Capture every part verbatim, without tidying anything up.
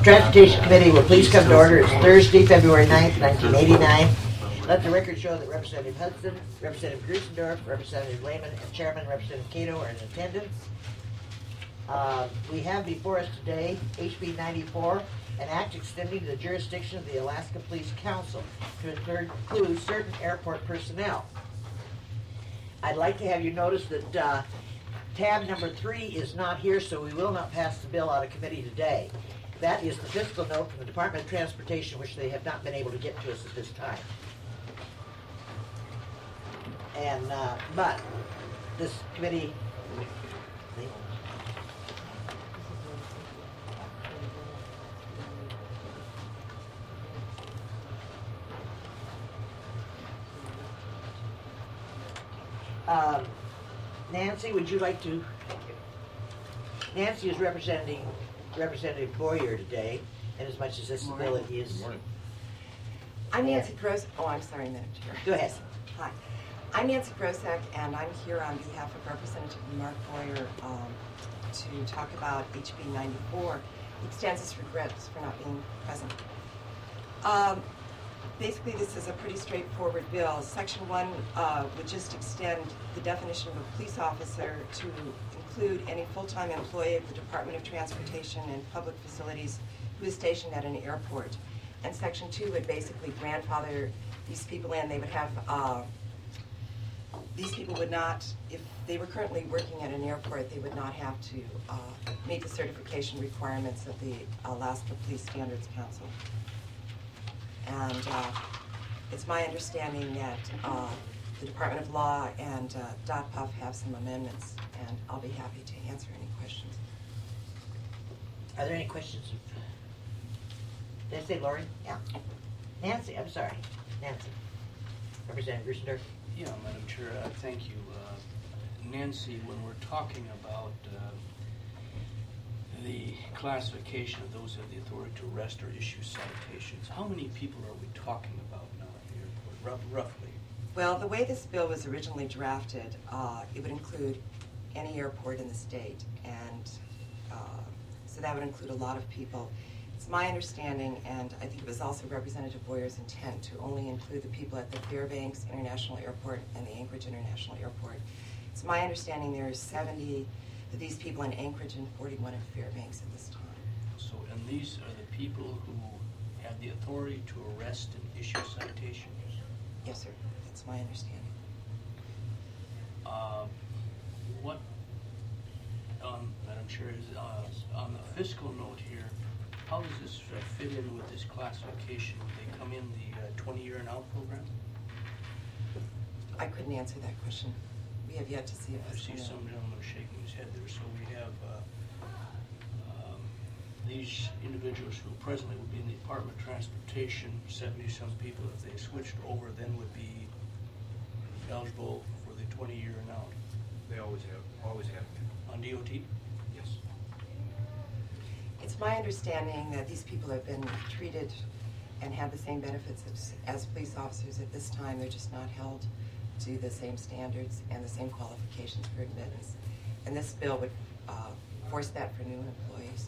Transportation Committee will please come to order. It's Thursday, February ninth, nineteen eighty-nine. Let the record show that Representative Hudson, Representative Grusendorf, Representative Lehman, and Chairman Representative Cato are in attendance. Uh, we have before us today H B ninety-four, an act extending the jurisdiction of the Alaska Police Council to include certain airport personnel. I'd like to have you notice that uh, tab number three is not here, so we will not pass the bill out of committee today. That is the fiscal note from the Department of Transportation, which they have not been able to get to us at this time. And, uh, but this committee, um, Nancy, would you like to? Nancy is representing Representative Boyer today, and as much as this bill is. Good morning. I'm Nancy Prosak. Oh, I'm sorry, Madam Chair. Go ahead. Hi. I'm Nancy Prosak, and I'm here on behalf of Representative Mark Boyer um, to talk about H B ninety-four. He extends his regrets for not being present. Um, basically, this is a pretty straightforward bill. Section one uh, would just extend the definition of a police officer to include any full-time employee of the Department of Transportation and public facilities who is stationed at an airport. And section two would basically grandfather these people in. They would have, uh, these people would not, if they were currently working at an airport, they would not have to uh, meet the certification requirements of the Alaska Police Standards Council. And uh, it's my understanding that uh, the Department of Law and uh, D O T P U F have some amendments, and I'll be happy to answer any questions. Are there any questions? Did I say Lori? Yeah. Nancy, I'm sorry. Nancy. Representative Grusendorf. Yeah, Madam Chair, uh, thank you. Uh, Nancy, when we're talking about uh, the classification of those who have the authority to arrest or issue citations, how many people are we talking about now at the airport, R- roughly? Well, the way this bill was originally drafted, uh, it would include any airport in the state, and uh, so that would include a lot of people. It's my understanding, and I think it was also Representative Boyer's intent, to only include the people at the Fairbanks International Airport and the Anchorage International Airport. It's my understanding there are seventy of these people in Anchorage and forty-one in Fairbanks at this time. So, and these are the people who have the authority to arrest and issue citations? Yes, sir. That's my understanding. Uh, what, um, Madam Chair, is uh, on the fiscal note here, how does this uh, fit in with this classification? Would they come in the uh, twenty-year and out program? I couldn't answer that question. We have yet to see if I see some gentleman shaking his head there. So we have uh, um, these individuals who presently would be in the Department of Transportation, seventy-some people, if they switched over, then would be eligible for the twenty-year and out. They always have, always have been. On D O T? Yes. It's my understanding that these people have been treated and have the same benefits as, as police officers at this time. They're just not held to the same standards and the same qualifications for admittance. And this bill would uh, force that for new employees.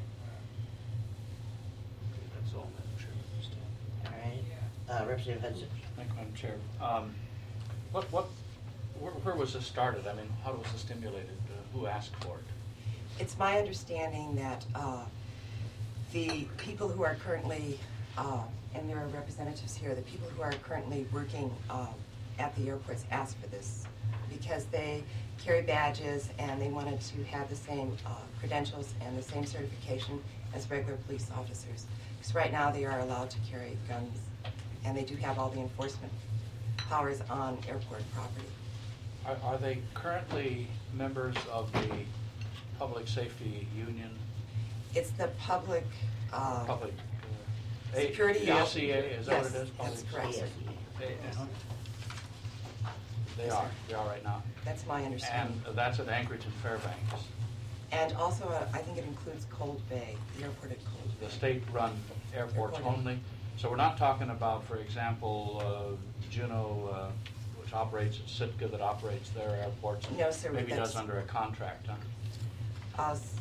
That's all, Madam Chair. All right. Uh, Representative Hudson. Thank you, Madam Chair. Um, what, what, where, where was this started? I mean, how was this stimulated? Uh, who asked for it? It's my understanding that uh, the people who are currently, uh, and there are representatives here, the people who are currently working uh, at the airports asked for this because they carry badges and they wanted to have the same uh, credentials and the same certification as regular police officers. Because right now they are allowed to carry guns and they do have all the enforcement powers on airport property. Are, are they currently members of the Public Safety Union? It's the public uh, Public uh, security. P S E A, is that yes, what it is? Public that's correct. Safety. They, uh, they are, they are right now. That's my understanding. And that's at Anchorage and Fairbanks. And also, uh, I think it includes Cold Bay, the airport at Cold Bay. The state-run airports Airport. only. So we're not talking about, for example, uh, Juneau, uh, which operates, Sitka that operates their airports. No, sir, Maybe that's- does under a contract, huh? Uh,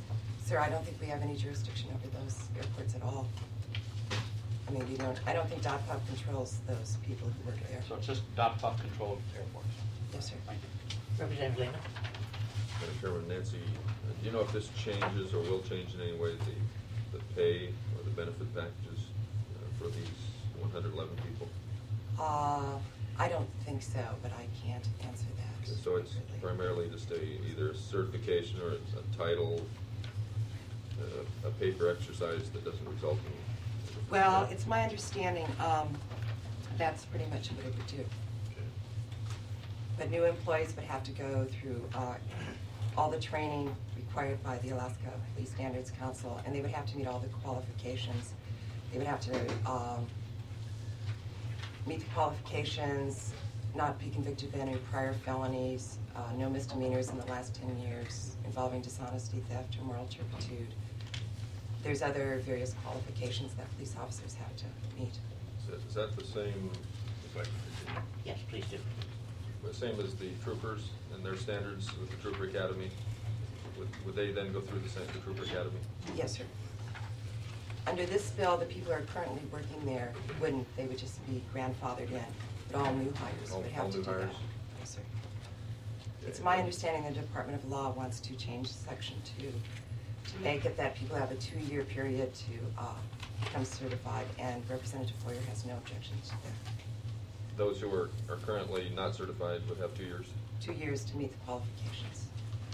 Sir, I don't think we have any jurisdiction over those airports at all. I mean, we don't, I don't think DOT P U B controls those people who work there. So it's just DOT P U B controlled airports? Yes, sir. Thank you. Representative Lehman. Madam Chairman, Nancy, uh, do you know if this changes or will change in any way the, the pay or the benefit packages uh, for these one hundred eleven people? Uh, I don't think so, but I can't answer that. Okay, so it's appropriately. primarily just a, either a certification or a title, uh, a paper exercise that doesn't result in... Well, it's my understanding, um, that's pretty much what it would do. Okay. But new employees would have to go through uh, all the training required by the Alaska Police Standards Council, and they would have to meet all the qualifications. They would have to um, meet the qualifications, not be convicted of any prior felonies, uh, no misdemeanors in the last ten years involving dishonesty, theft, or moral turpitude. There's other various qualifications that police officers have to meet. Is that, is that the same, if I can continue, Yes, please do. the same as the troopers and their standards with the Trooper Academy? Would, would they then go through the same, the Trooper Academy? Yes, sir. Under this bill, the people who are currently working there wouldn't, they would just be grandfathered in, but all new hires All- would have all to new do that. hires? Yes, sir. It's my understanding the Department of Law wants to change section two to make it that people have a two-year period to uh, become certified, and Representative Foyer has no objections to that. Those who are, are currently not certified would have two years? Two years to meet the qualifications.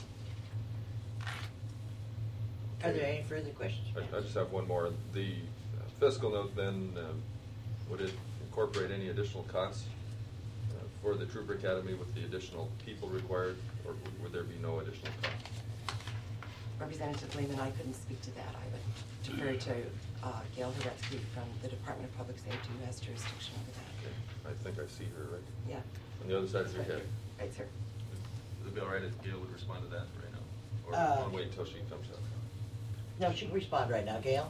Are there any further questions? I, I just have one more. The uh, fiscal note then, um, would it incorporate any additional costs uh, for the Trooper Academy with the additional people required, or would- would there be no additional cost? Representative Lehman, I couldn't speak to that. I would defer to uh, Gail Horetsky from the Department of Public Safety, who has jurisdiction over that. Okay. I think I see her, right? Yeah. On the other side of your head. Right, sir. Would it be all right if Gail would respond to that right now? Or Uh, I'll wait until she comes up? No, she can respond right now. Gail?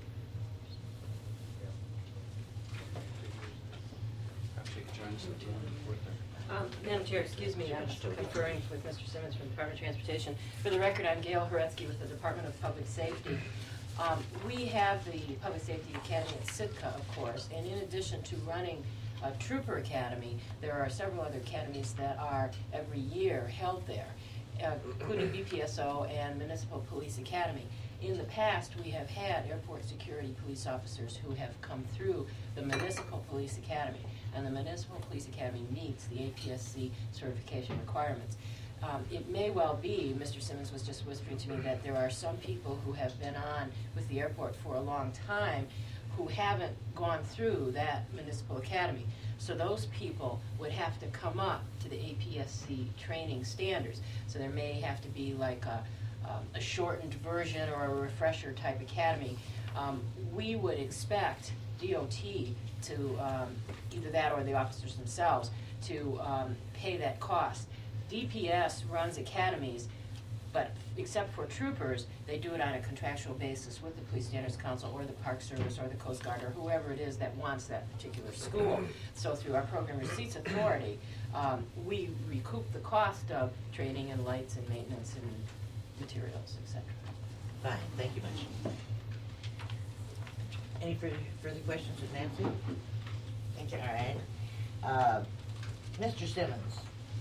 Perhaps you could join us at the end of the fourth there. Um, Madam Chair, excuse me, I'm conferring with Mister Simmons from the Department of Transportation. For the record, I'm Gail Horetsky with the Department of Public Safety. Um, we have the Public Safety Academy at Sitka, of course, and in addition to running a Trooper Academy, there are several other academies that are every year held there, uh, including B P S O and Municipal Police Academy. In the past, we have had airport security police officers who have come through the Municipal Police Academy, and the Municipal Police Academy meets the A P S C certification requirements. Um, it may well be, Mister Simmons was just whispering to me, that there are some people who have been on with the airport for a long time who haven't gone through that municipal academy. So those people would have to come up to the A P S C training standards. So there may have to be like a, um, a shortened version or a refresher type academy. Um, we would expect D O T to, um, either that or the officers themselves, to um, pay that cost. D P S runs academies, but except for troopers, they do it on a contractual basis with the Police Standards Council or the Park Service or the Coast Guard or whoever it is that wants that particular school. So through our Program Receipts Authority, um, we recoup the cost of training and lights and maintenance and materials, et cetera. Fine, thank you much. Any further, further questions of Nancy? Thank you. All right. Uh, Mister Simmons?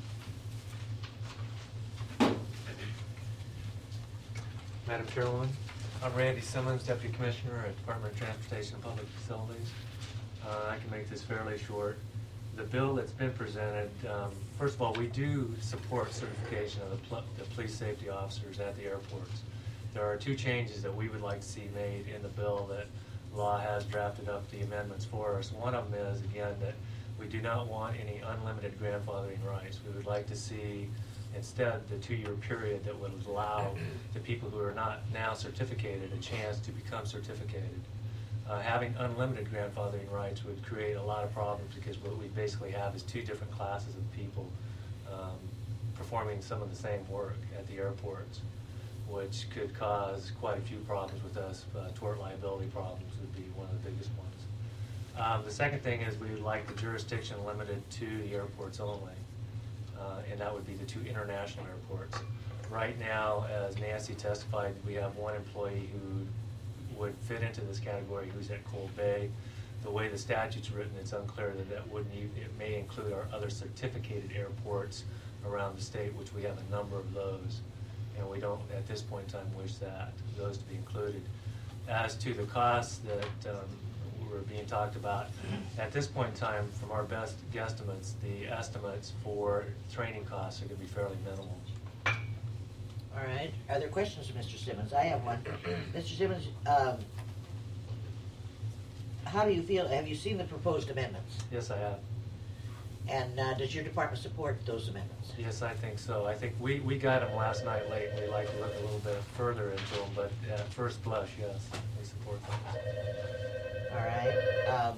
Madam Chairwoman, I'm Randy Simmons, Deputy Commissioner at Department of Transportation and Public Facilities. Uh, I can make this fairly short. The bill that's been presented, um, first of all, we do support certification of the, pl the police safety officers at the airports. There are two changes that we would like to see made in the bill that law has drafted up the amendments for us. One of them is, again, that we do not want any unlimited grandfathering rights. We would like to see instead the two-year period that would allow the people who are not now certificated a chance to become certificated. Uh, having unlimited grandfathering rights would create a lot of problems because what we basically have is two different classes of people um, performing some of the same work at the airports, which could cause quite a few problems with us. Uh, tort liability problems would be one of the biggest ones. Um, the second thing is we would like the jurisdiction limited to the airports only. Uh, and that would be the two international airports. Right now, as Nancy testified, we have one employee who would fit into this category who's at Cold Bay. The way the statute's written, it's unclear that that wouldn't even, it may include our other certificated airports around the state, which we have a number of those. And we don't, at this point in time, wish that, those to be included. As to the costs that um, were being talked about, at this point in time, from our best guesstimates, the estimates for training costs are going to be fairly minimal. All right. Are there questions for Mister Simmons? I have one. Mister Simmons, um, how do you feel? Have you seen the proposed amendments? Yes, I have. And uh, does your department support those amendments? Yes, I think so. I think we, we got them last night late, and we'd like to look a little bit further into them, but at first blush, yes, we support them. All right. Um,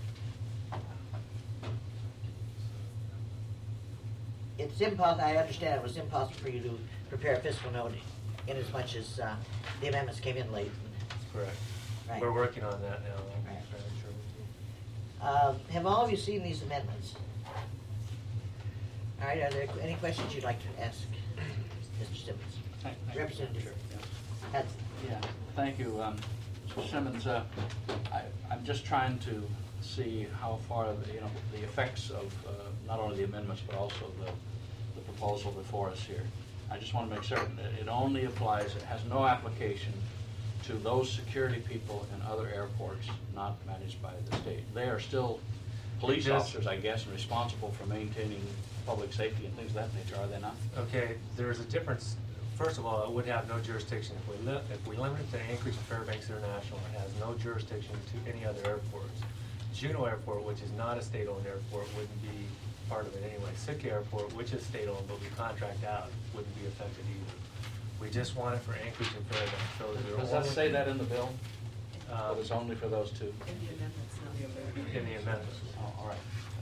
it's impossible, I understand it was impossible for you to prepare a fiscal note in as much as uh, the amendments came in late. Correct. Right. We're working on that now. Right. I'm sure we do. Um, have all of you seen these amendments? All right, are there any questions you'd like to ask Mister Simmons? Thank- thank you. Representative Sure, yeah. Hudson. Yeah, thank you. Um, Mister Simmons, uh, I, I'm just trying to see how far, the, you know, the effects of uh, not only the amendments, but also the, the proposal before us here. I just want to make certain that it only applies, it has no application to those security people in other airports not managed by the state. They are still police Yes. officers, I guess, and responsible for maintaining public safety and things of that nature, are they not? Okay, there's a difference. First of all, it would have no jurisdiction. If we, li if we limit it to Anchorage and Fairbanks International, it has no jurisdiction to any other airports. Juneau Airport, which is not a state-owned airport, wouldn't be part of it anyway. Sitka Airport, which is state-owned, but we contract out, wouldn't be affected either. We just want it for Anchorage and Fairbanks. So there Does that only- say that in the bill? Uh, That it's only for those two? In the amendments, not the amendments. In the amendments. Oh, all right.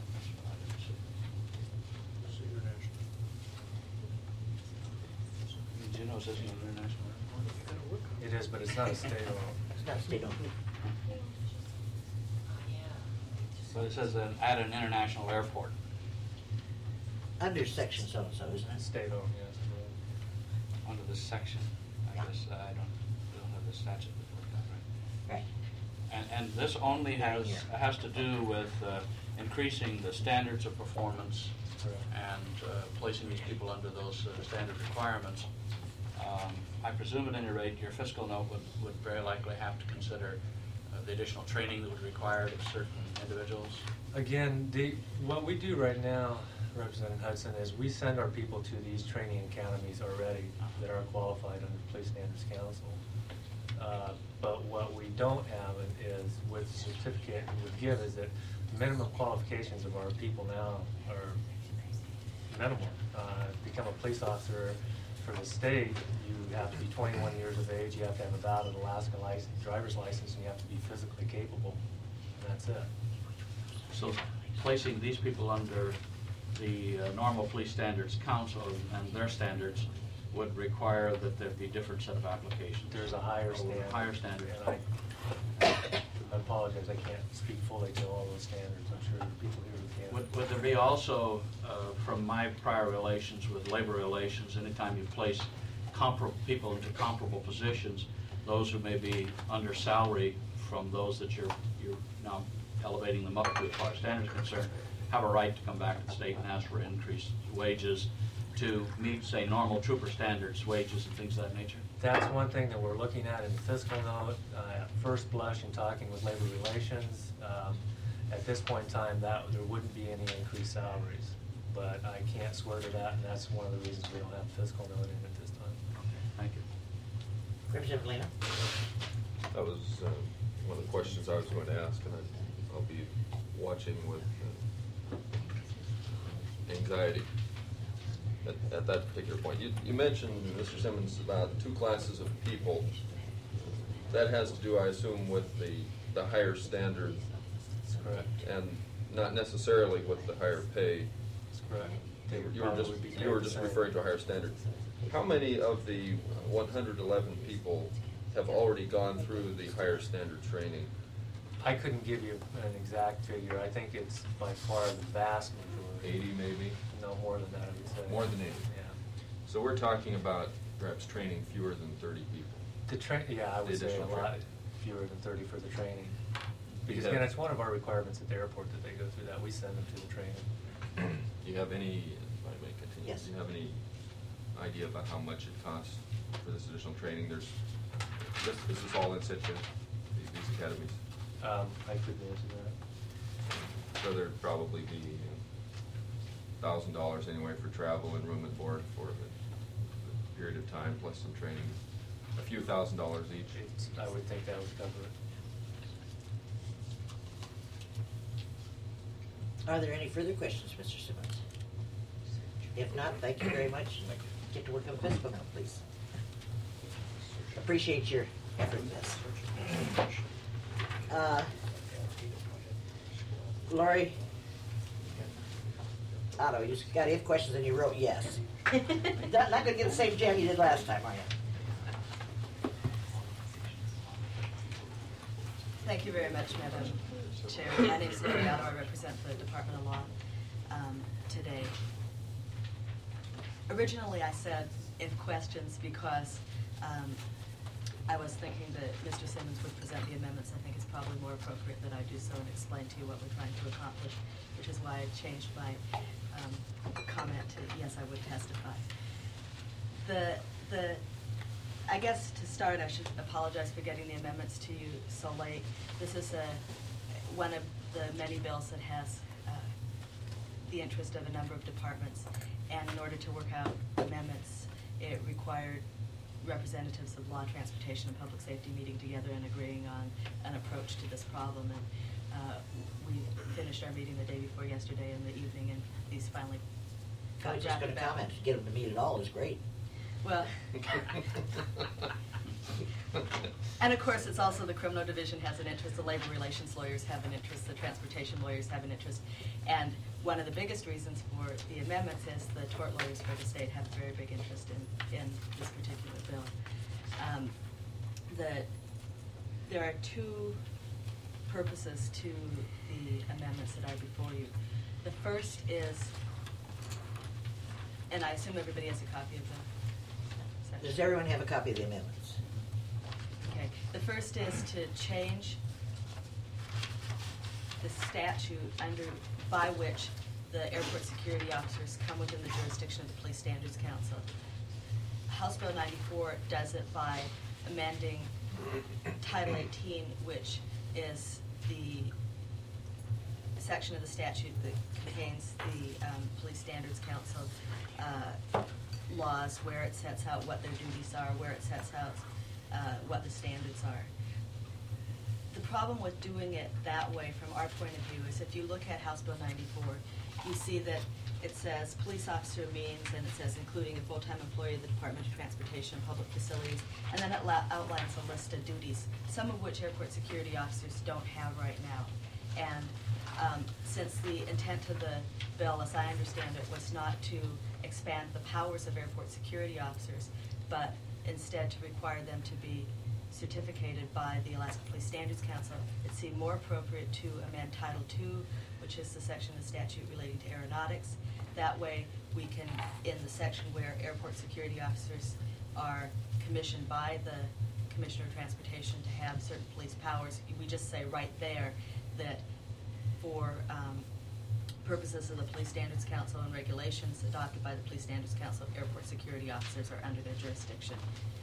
Juneau's isn't an international airport? It is, but it's not a state-owned. It's not state-owned. But it says an, at an international airport. Under section so-and-so, isn't it? State-owned, yes. Under this section, I guess, uh, I don't, I don't have the statute before that, right? Right. And, and this only has, Here. has to do with uh, increasing the standards of performance Correct. and uh, placing these people under those uh, standard requirements. Um, I presume at any rate, your fiscal note would, would very likely have to consider uh, the additional training that would be required of certain individuals. Again, the, what we do right now, Representative Hudson, is we send our people to these training academies already that are qualified under the Police Standards Council. Uh, but what we don't have is, with the certificate we would give, is that minimum qualifications of our people now are minimal. Uh, to become a police officer for the state, you have to be twenty-one years of age, you have to have a valid Alaska license, driver's license, and you have to be physically capable, and that's it. So placing these people under the uh, normal police standards council and their standards would require that there be different set of applications. There's a higher Oh, standard. Higher standard. And I, I apologize, I can't speak fully to all those standards. I'm sure there are people here who can. Would, would there be also, uh, from my prior relations with labor relations, anytime you place comparable people into comparable positions, those who may be under salary from those that you're, you're now elevating them up to as far as standards are concerned, have a right to come back to the state and ask for increased wages to meet, say, normal trooper standards, wages and things of that nature? That's one thing that we're looking at in the fiscal note. Uh, at first blush, in talking with labor relations, um, at this point in time, that there wouldn't be any increased salaries. But I can't swear to that, and that's one of the reasons we don't have fiscal note in at this time. Thank you. Representative Lena? That was uh, one of the questions I was going to ask, and I- I'll be watching with uh, anxiety at, at that particular point. You, you mentioned, Mister Simmons, about two classes of people. That has to do, I assume, with the, the higher standard That's correct. and not necessarily with the higher pay. That's correct. They would You were just, probably be you were paid the just same. referring to a higher standard. How many of the one hundred eleven people have already gone through the higher standard training? I couldn't give you an exact figure. I think it's by far the vast majority. eighty maybe? No, more than that, I would say. More than eighty? Yeah. So we're talking about perhaps training fewer than thirty people. The train, yeah, I The would say a additional lot training. fewer than thirty for the training. Because Yeah. again, it's one of our requirements at the airport that they go through that. We send them to the training. Do you have any, if I may continue, Yes. do you have any idea about how much it costs for this additional training? There's, this, this is all in situ, these, these academies. Um, I couldn't answer that. So there'd probably be thousand dollars anyway for travel and room and board for the, the period of time, plus some training. A few thousand dollars each. It's, I would think that would cover it. Are there any further questions, Mister Simmons? If not, thank you very much. Get to work on the fiscal now, please. Appreciate your effort in this. Uh, Lori, Otto, you just got eight questions and you wrote yes. Not, not gonna get the same jam you did last time, are you? Thank you very much, Madam Chair. My name is Lori Otto. I represent the Department of Law um, today. Originally, I said in questions because um, I was thinking that Mister Simmons would present the amendments. I think it's probably more appropriate that I do so and explain to you what we're trying to accomplish, which is why I changed my um, comment to yes, I would testify. The the I guess to start, I should apologize for getting the amendments to you so late. This is a one of the many bills that has uh, the interest of a number of departments, and in order to work out amendments, it required representatives of law, transportation, and public safety meeting together and agreeing on an approach to this problem. And uh, we finished our meeting the day before yesterday in the evening, and these finally I got was just gonna drafted out. comment, to get them to meet at all is great. Well, and of course, it's also the criminal division has an interest, the labor relations lawyers have an interest, the transportation lawyers have an interest. And one of the biggest reasons for the amendments is the tort lawyers for the state have a very big interest in, in this particular bill. Um, the, there are two purposes to the amendments that are before you. The first is, and I assume everybody has a copy of the section. Does everyone have a copy of the amendments? Okay, the first is to change the statute under, by which the airport security officers come within the jurisdiction of the Police Standards Council. House Bill ninety-four does it by amending Title eighteen, which is the section of the statute that contains the um, Police Standards Council uh, laws, where it sets out what their duties are, where it sets out uh, what the standards are. The problem with doing it that way from our point of view is if you look at House Bill ninety-four, you see that it says police officer means, and it says including a full-time employee of the Department of Transportation and Public Facilities, and then it la- outlines a list of duties, some of which airport security officers don't have right now. And um, since the intent of the bill, as I understand it, was not to expand the powers of airport security officers, but instead to require them to be certificated by the Alaska Police Standards Council, it seemed more appropriate to amend Title two, which is the section of the statute relating to aeronautics. That way, we can, in the section where airport security officers are commissioned by the Commissioner of Transportation to have certain police powers, we just say right there that for um, purposes of the Police Standards Council and regulations adopted by the Police Standards Council, airport security officers are under their jurisdiction.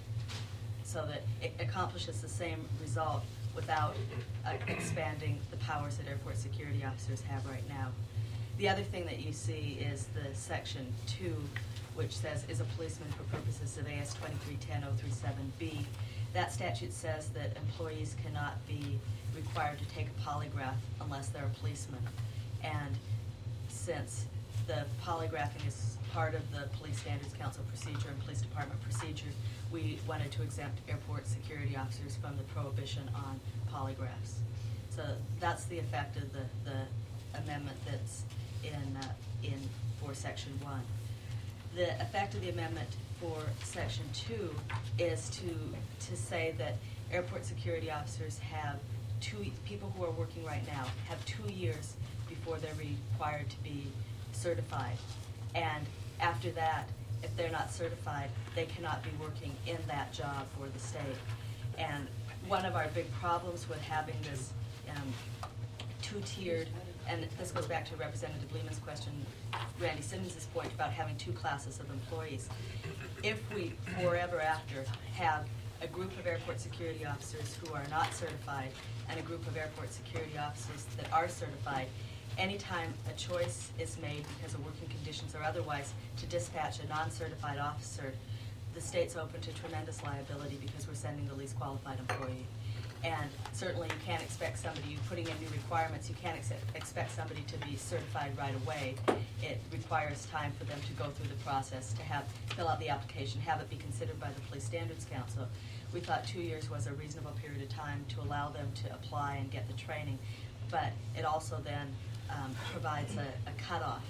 So that it accomplishes the same result without uh, expanding the powers that airport security officers have right now. The other thing that you see is the section two, which says is a policeman for purposes of A S twenty-three ten oh three seven B. That statute says that employees cannot be required to take a polygraph unless they're a policeman. And since the polygraphing is part of the Police Standards Council procedure and Police Department procedures, we wanted to exempt airport security officers from the prohibition on polygraphs. So that's the effect of the, the amendment that's in, uh, in for section one. The effect of the amendment for section two is to, to say that airport security officers have two, people who are working right now have two years before they're required to be certified. And after that, if they're not certified, they cannot be working in that job for the state. And one of our big problems with having this um, two-tiered, and this goes back to Representative Lehman's question, Randy Simmons' point about having two classes of employees. If we forever after have a group of airport security officers who are not certified and a group of airport security officers that are certified, anytime a choice is made because of working conditions or otherwise to dispatch a non-certified officer, the state's open to tremendous liability because we're sending the least qualified employee. And certainly you can't expect somebody, you're putting in new requirements, you can't ex expect somebody to be certified right away. It requires time for them to go through the process, to have, fill out the application, have it be considered by the Police Standards Council. We thought two years was a reasonable period of time to allow them to apply and get the training. But it also then um, provides a, a cutoff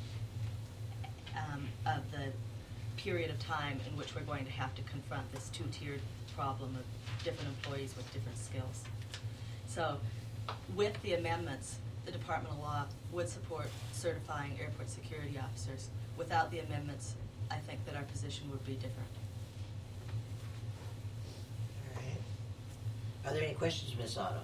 um, of the period of time in which we're going to have to confront this two-tiered problem of different employees with different skills. So with the amendments, the Department of Law would support certifying airport security officers. Without the amendments, I think that our position would be different. All right. Are there any questions, Miz Otto?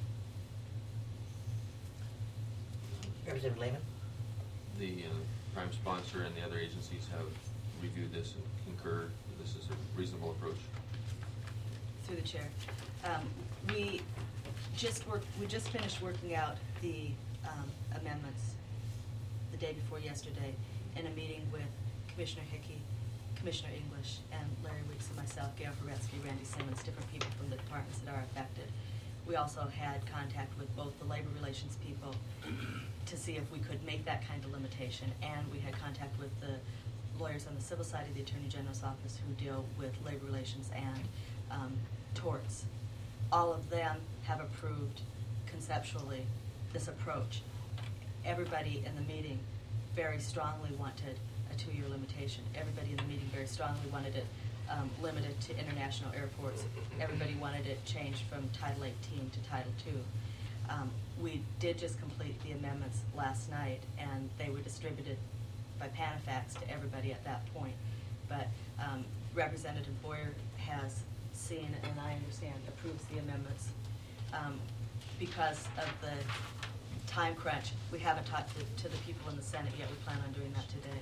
Representative Lehman? The uh, prime sponsor and the other agencies have reviewed this and concurred that this is a reasonable approach. Through the chair. Um, we just worked, we just finished working out the um, amendments the day before yesterday in a meeting with Commissioner Hickey, Commissioner English, and Larry Weeks and myself, Gail Horetsky, Randy Simmons, different people from the departments that are affected. We also had contact with both the labor relations people to see if we could make that kind of limitation, and we had contact with the lawyers on the civil side of the Attorney General's office who deal with labor relations and um, torts. All of them have approved conceptually this approach. Everybody in the meeting very strongly wanted a two-year limitation. Everybody in the meeting very strongly wanted it um, limited to international airports. Everybody wanted it changed from Title eighteen to Title two. Um, we did just complete the amendments last night, and they were distributed by Panafax to everybody at that point. But um, Representative Boyer has seen, and I understand, approves the amendments. Um, because of the time crunch, we haven't talked to, to the people in the Senate yet. We plan on doing that today.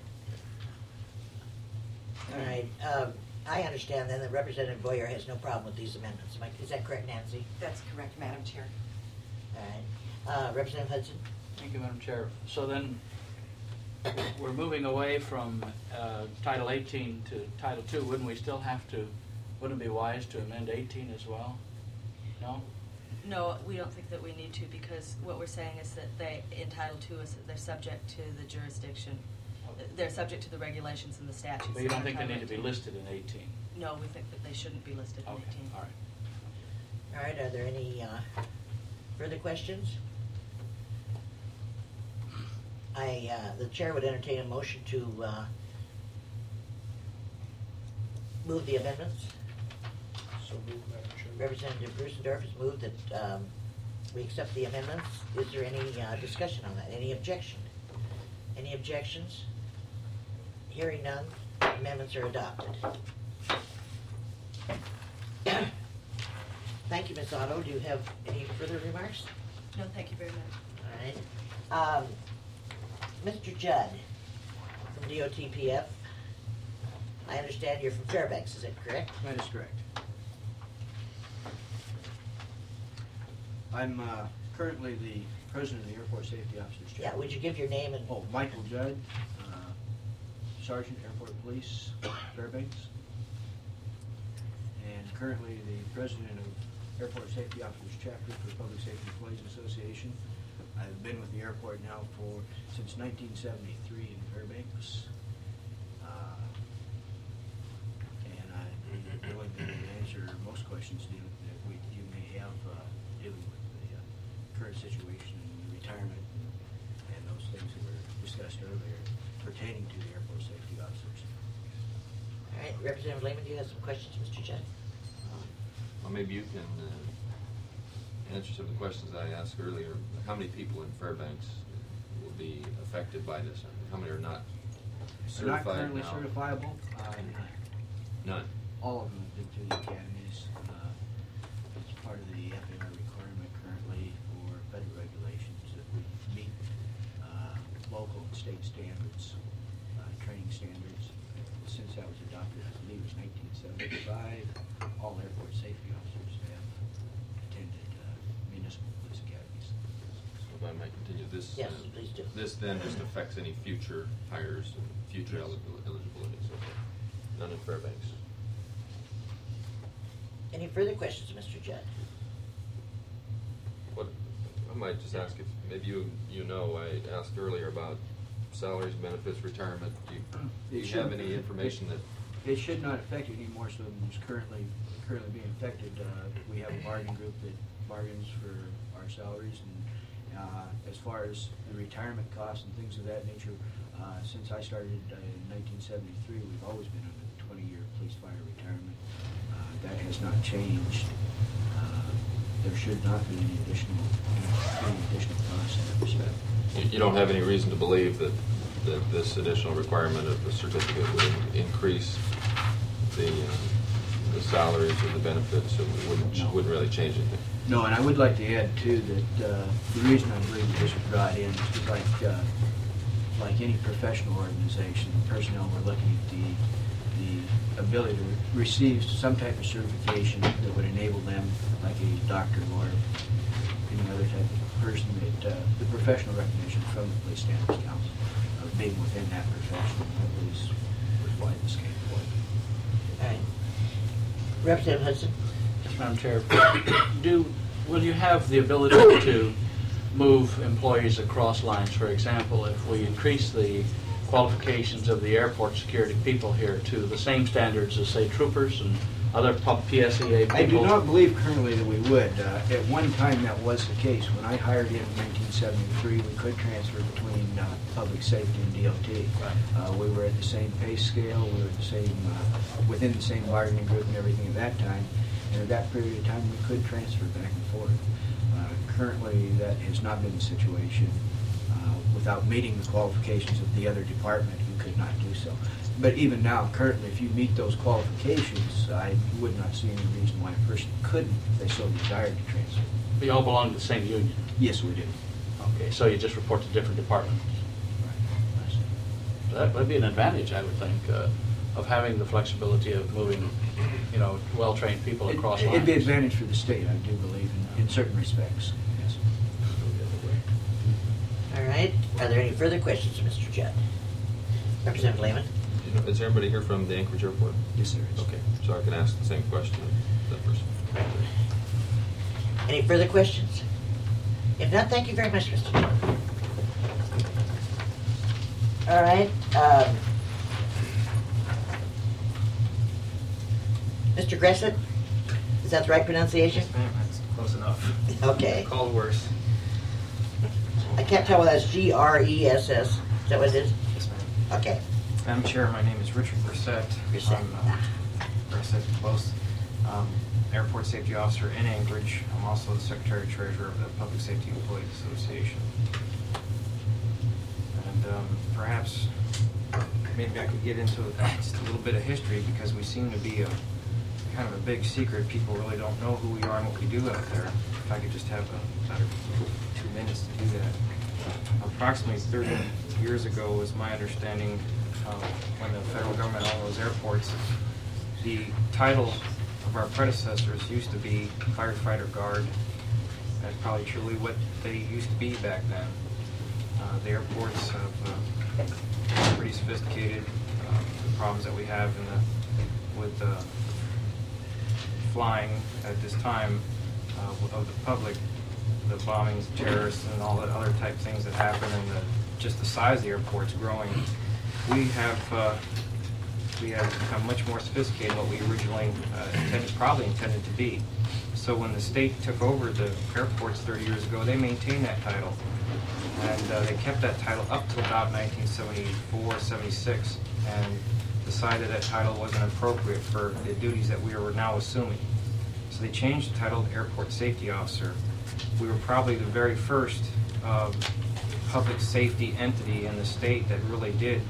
All right. Um, I understand then that Representative Boyer has no problem with these amendments. Am I, is that correct, Nancy? That's correct, Madam Chair. All right. Uh, Representative Hudson? Thank you, Madam Chair. So then, we're moving away from uh, Title eighteen to Title two. Wouldn't we still have to, wouldn't it be wise to amend eighteen as well? No? No, we don't think that we need to, because what we're saying is that they, in Title two, is that they're subject to the jurisdiction. They're subject to the regulations and the statutes. But you don't think they Title need to be eighteen. listed in eighteen? No, we think that they shouldn't be listed in Okay, eighteen. all right. All right. Are there any uh, further questions? I, uh, the chair would entertain a motion to uh, move the amendments. So moved, Madam Chairman. Representative Grusendorf has moved that um, we accept the amendments. Is there any uh, discussion on that? Any objection? Any objections? Hearing none, amendments are adopted. Thank you, Miz Otto. Do you have any further remarks? No, thank you very much. All right. Um, Mister Judd from D O T P F. I understand you're from Fairbanks, is that correct? That is correct. I'm uh, currently the president of the Airport Safety Officers Yeah, Chapter. would you give your name and... Oh, Michael Judd, uh, Sergeant, Airport Police, Fairbanks. And currently the president of Airport Safety Officers Chapter for the Public Safety Employees Association. I've been with the airport now for, since nineteen seventy-three in Fairbanks. Uh, and I'm willing to answer most questions that that we, you may have uh, dealing with the uh, current situation and retirement and those things that were discussed earlier pertaining to the airport safety officers. All right, Representative Lehman, do you have some questions, Mister Judd? Well, maybe you can uh, answer some of the questions I asked earlier. How many people in Fairbanks will be affected by this? How many are not They're not certified currently now? certifiable. Uh, None. All of them have been through the academies. Uh, It's part of the F A R requirement currently for federal regulations that we meet uh, local and state standards, uh, training standards. Since that was adopted, I believe it was nineteen seventy-five, all airport safety officers have attended uh, municipal police academies. So if I might continue, this. Yes, uh, please do. This then just affects any future hires and future Yes. eligibil- eligibility, so none in Fairbanks. Any further questions, Mister Judd? What, I might just ask if, maybe you, you know, I asked earlier about salaries, benefits, retirement. Do you, do It you have should- any information that, It should not affect it any more so than it's currently, currently being affected. Uh, We have a bargaining group that bargains for our salaries, and uh, as far as the retirement costs and things of that nature, uh, since I started uh, in nineteen seventy-three, we've always been on a twenty-year police fire retirement. Uh, That has not changed. Uh, There should not be any additional, any additional costs in that respect. you, you don't have any reason to believe that, that this additional requirement of the certificate would in- increase the, uh, the salaries or the benefits, so it wouldn't, No. wouldn't really change anything? No, and I would like to add too that uh, the reason I believe that this was brought in is just like, uh, like any professional organization, personnel were looking at the, the ability to receive some type of certification that would enable them, like a doctor or any other type of person, that uh, the professional recognition from the Police Standards Council of being within that profession, that was, was why this came forward. All right. Representative Hudson? Yes, Madam Chair. Do, will you have the ability to move employees across lines? For example, if we increase the qualifications of the airport security people here to the same standards as, say, troopers and other pub- P S E A people? I do not believe currently that we would. Uh, At one time, that was the case. When I hired in nineteen seventy-three, we could transfer between uh, public safety and D O T. Right. Uh, We were at the same pay scale, we were at the same, uh, within the same bargaining group and everything at that time. And at that period of time, we could transfer back and forth. Uh, Currently, that has not been the situation. Uh, Without meeting the qualifications of the other department, you could not do so. But even now, currently, if you meet those qualifications, I would not see any reason why a person couldn't, if they so desired, to transfer. We all belong to the same union. Yes, we do. Okay, so you just report to different departments. Right. I see. That would be an advantage, I would think, uh, of having the flexibility of moving, you know, well-trained people It- across lines. It'd be an advantage for the state, I do believe, in, in certain respects, yes. All right. Are there any further questions, Mister Judd? Representative Lehman? You know, is there anybody here from the Anchorage Airport? Yes, there is. Okay, so I can ask the same question of that person. Any further questions? If not, thank you very much, Mister Judd. All right. Um, Mister Gressett? Is that the right pronunciation? Yes, ma'am, that's close enough. Okay. Called worse. I can't tell whether that's G R E S S. Is that what it is? Yes, ma'am. Okay. Madam Chair, my name is Richard Brissett. Brissett. I'm uh, Brissett, close. Um, Airport Safety Officer in Anchorage. I'm also the Secretary Treasurer of the Public Safety Employees Association. And um, perhaps maybe I could get into just a little bit of history, because we seem to be a kind of a big secret. People really don't know who we are and what we do out there. If I could just have a, about two minutes to do that. Approximately thirty years ago was my understanding, uh, when the federal government owned those airports, the title of our predecessors used to be firefighter guard. That's probably truly what they used to be back then. Uh, the airports have uh, been pretty sophisticated. Uh, the problems that we have in the, with uh, flying at this time uh, of the public, the bombings, terrorists, and all the other type things that happen, and the, just the size of the airport's growing. We have uh, we have become much more sophisticated than what we originally uh, intended, probably intended to be. So when the state took over the airports thirty years ago, they maintained that title, and uh, they kept that title up to about nineteen seventy-four, seventy-six, and decided that title wasn't appropriate for the duties that we were now assuming. So they changed the title to Airport Safety Officer. We were probably the very first um, public safety entity in the state that really did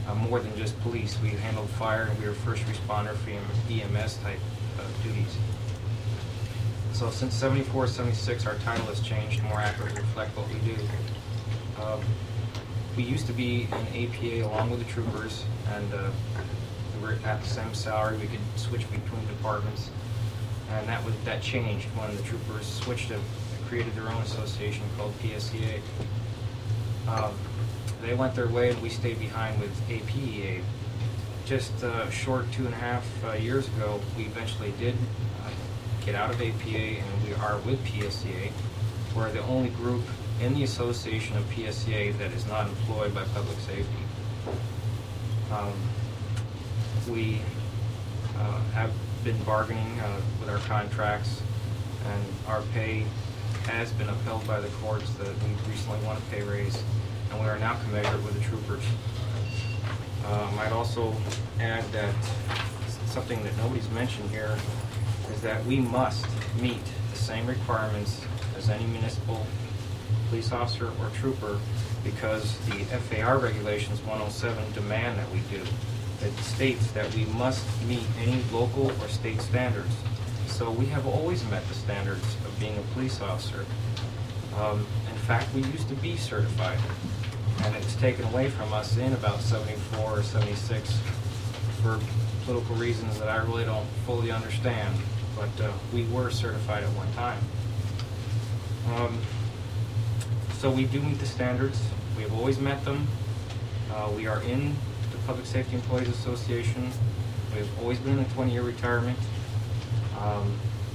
uh, more than just police. We handled fire, and we were first responder for E M S type uh, duties. So since seventy-four, seventy-six, our title has changed to more accurately reflect what we do. Um, we used to be an A P A along with the troopers, and uh, we were at the same salary. We could switch between departments, and that was that changed when the troopers switched to created their own association called P S E A. Um, they went their way, and we stayed behind with A P E A. Just uh, short two and a half uh, years ago, we eventually did uh, get out of A P A, and we are with P S E A. We're the only group in the association of P S E A that is not employed by public safety. Um, we uh, have been bargaining uh, with our contracts, and our pay has been upheld by the courts. That we recently won a pay raise, and we are now commensurate with the troopers. Um, I'd also add that something that nobody's mentioned here is that we must meet the same requirements as any municipal police officer or trooper, because the F A R regulations one oh seven demand that we do. It states that we must meet any local or state standards. So we have always met the standards of being a police officer. Um, in fact, we used to be certified, and it was taken away from us in about seventy-four or seventy-six for political reasons that I really don't fully understand, but uh, we were certified at one time. Um, so we do meet the standards. We have always met them. Uh, we are in the Public Safety Employees Association. We have always been in a twenty-year retirement. Um,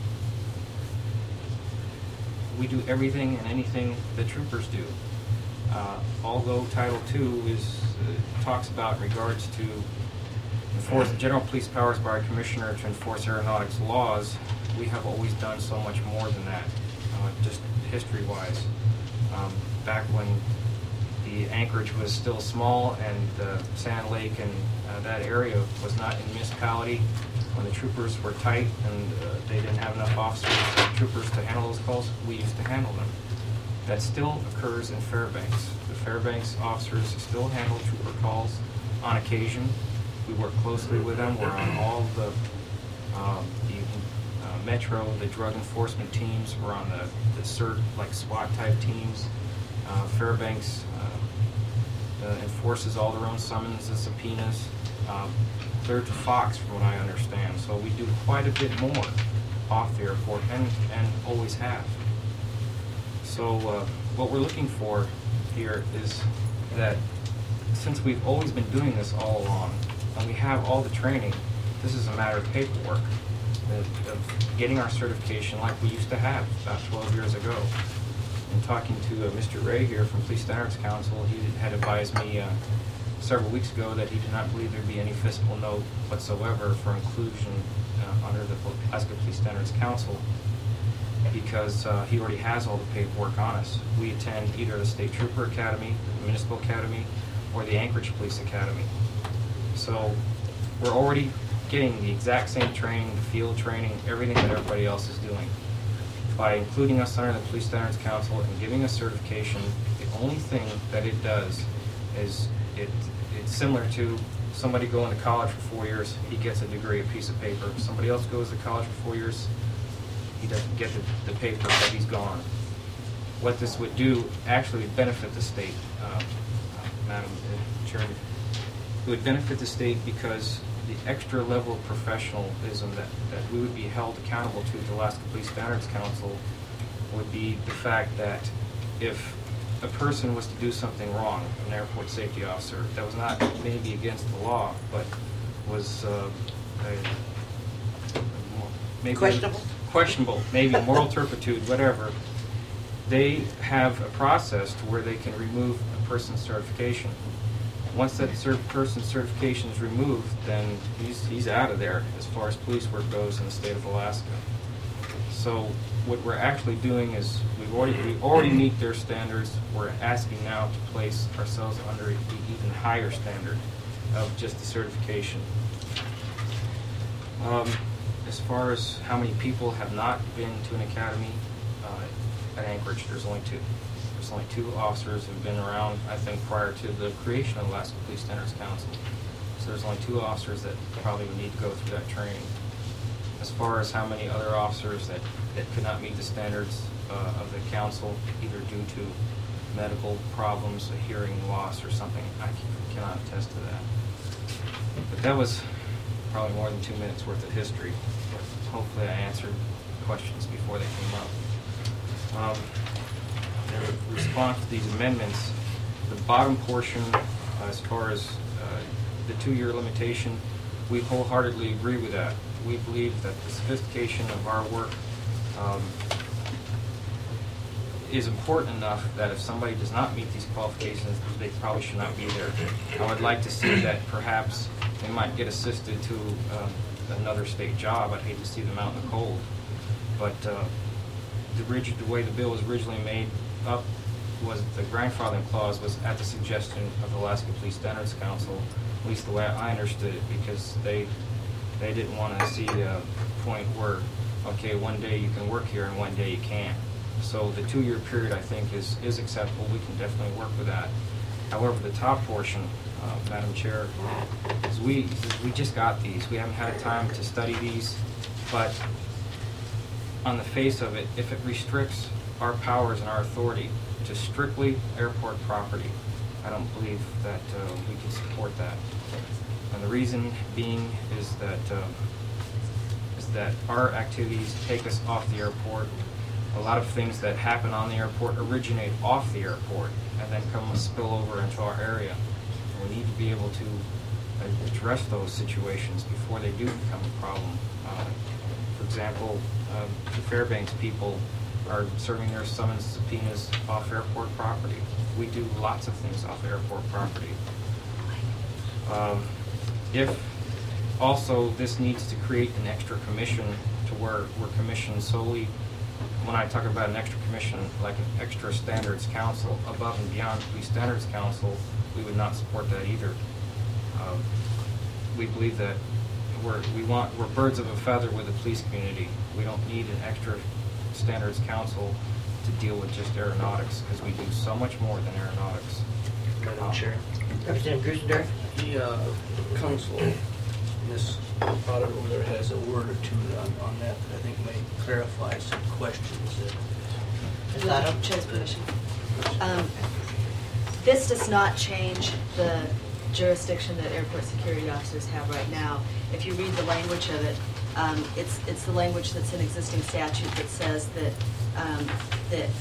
we do everything and anything that troopers do. Uh, although Title two is uh, talks about in regards to enforce general police powers by a commissioner to enforce aeronautics laws, we have always done so much more than that, uh, just history-wise. Um, back when the Anchorage was still small, and uh, Sand Lake and uh, that area was not in municipality, when the troopers were tight and uh, they didn't have enough officers and troopers to handle those calls, we used to handle them. That still occurs in Fairbanks. The Fairbanks officers still handle trooper calls on occasion. We work closely with them. We're on all the, um, the uh, Metro, the drug enforcement teams. We're on the, the CERT, like SWAT type teams. Uh, Fairbanks uh, uh, enforces all their own summons and subpoenas. Um, they're to Fox, from what I understand. So we do quite a bit more off the airport, and, and always have. So uh, what we're looking for here is that since we've always been doing this all along, and we have all the training, this is a matter of paperwork, of, of getting our certification like we used to have about twelve years ago. And talking to uh, Mister Ray here from Police Standards Council, he had advised me uh, several weeks ago that he did not believe there'd be any fiscal note whatsoever for inclusion uh, under the Alaska Police Standards Council, because uh, he already has all the paperwork on us. We attend either the State Trooper Academy, the Municipal Academy, or the Anchorage Police Academy. So we're already getting the exact same training, the field training, everything that everybody else is doing. By including us under the Police Standards Council and giving us certification, the only thing that it does is it it's similar to somebody going to college for four years, he gets a degree, a piece of paper. Somebody else goes to college for four years, he doesn't get the, the paper, but he's gone. What this would do actually benefit the state, uh, Madam Chairman. It would benefit the state because the extra level of professionalism that, that we would be held accountable to the Alaska Police Standards Council would be the fact that if a person was to do something wrong, an airport safety officer, that was not maybe against the law, but was uh, a, maybe Questionable? questionable, maybe moral turpitude, whatever, they have a process to where they can remove a person's certification. Once that cert person's certification is removed, then he's, he's out of there as far as police work goes in the state of Alaska. So what we're actually doing is we've already, we already meet their standards. We're asking now to place ourselves under an even higher standard of just the certification. Um, as far as how many people have not been to an academy, uh, at Anchorage, there's only two. There's only two officers who've been around, I think, prior to the creation of Alaska Police Standards Council. So there's only two officers that probably would need to go through that training. As far as how many other officers that, that could not meet the standards uh, of the council, either due to medical problems, a hearing loss, or something, I c- cannot attest to that. But that was probably more than two minutes worth of history. Hopefully I answered questions before they came up. Um, in response to these amendments, the bottom portion, uh, as far as uh, the two-year limitation, we wholeheartedly agree with that. We believe that the sophistication of our work um, is important enough that if somebody does not meet these qualifications, they probably should not be there. I would like to see that perhaps they might get assisted to um, another state job. I'd hate to see them out in the cold. But uh, the, rigid, the way the bill was originally made up was the grandfathering clause was at the suggestion of the Alaska Police Standards Council, at least the way I understood it, because they they didn't want to see a point where, okay, one day you can work here and one day you can't. So the two-year period, I think, is, is acceptable. We can definitely work with that. However, the top portion, uh, Madam Chair, is we, we just got these. We haven't had time to study these, but on the face of it, if it restricts our powers and our authority to strictly airport property, I don't believe that uh, we can support that. And the reason being is that uh, is that our activities take us off the airport. A lot of things that happen on the airport originate off the airport and then come and spill over into our area. And we need to be able to uh, address those situations before they do become a problem. Uh, for example, uh, the Fairbanks people are serving their summons subpoenas off airport property. We do lots of things off airport property. Um, if also this needs to create an extra commission to where we're commissioned solely, when I talk about an extra commission, like an extra standards council above and beyond police standards council, we would not support that either. Um, we believe that we're, we want, we're birds of a feather with the police community. We don't need an extra standards council to deal with just aeronautics, because we do so much more than aeronautics. Madam Um, Chair. Representative Grusendorf? The uh, council, Miz Potter over there has a word or two on, on that that I think may clarify some questions that Miz Otto? Chair's permission. Um, This does not change the jurisdiction that airport security officers have right now. If you read the language of it, um, it's, it's the language that's in existing statute that says that, um, that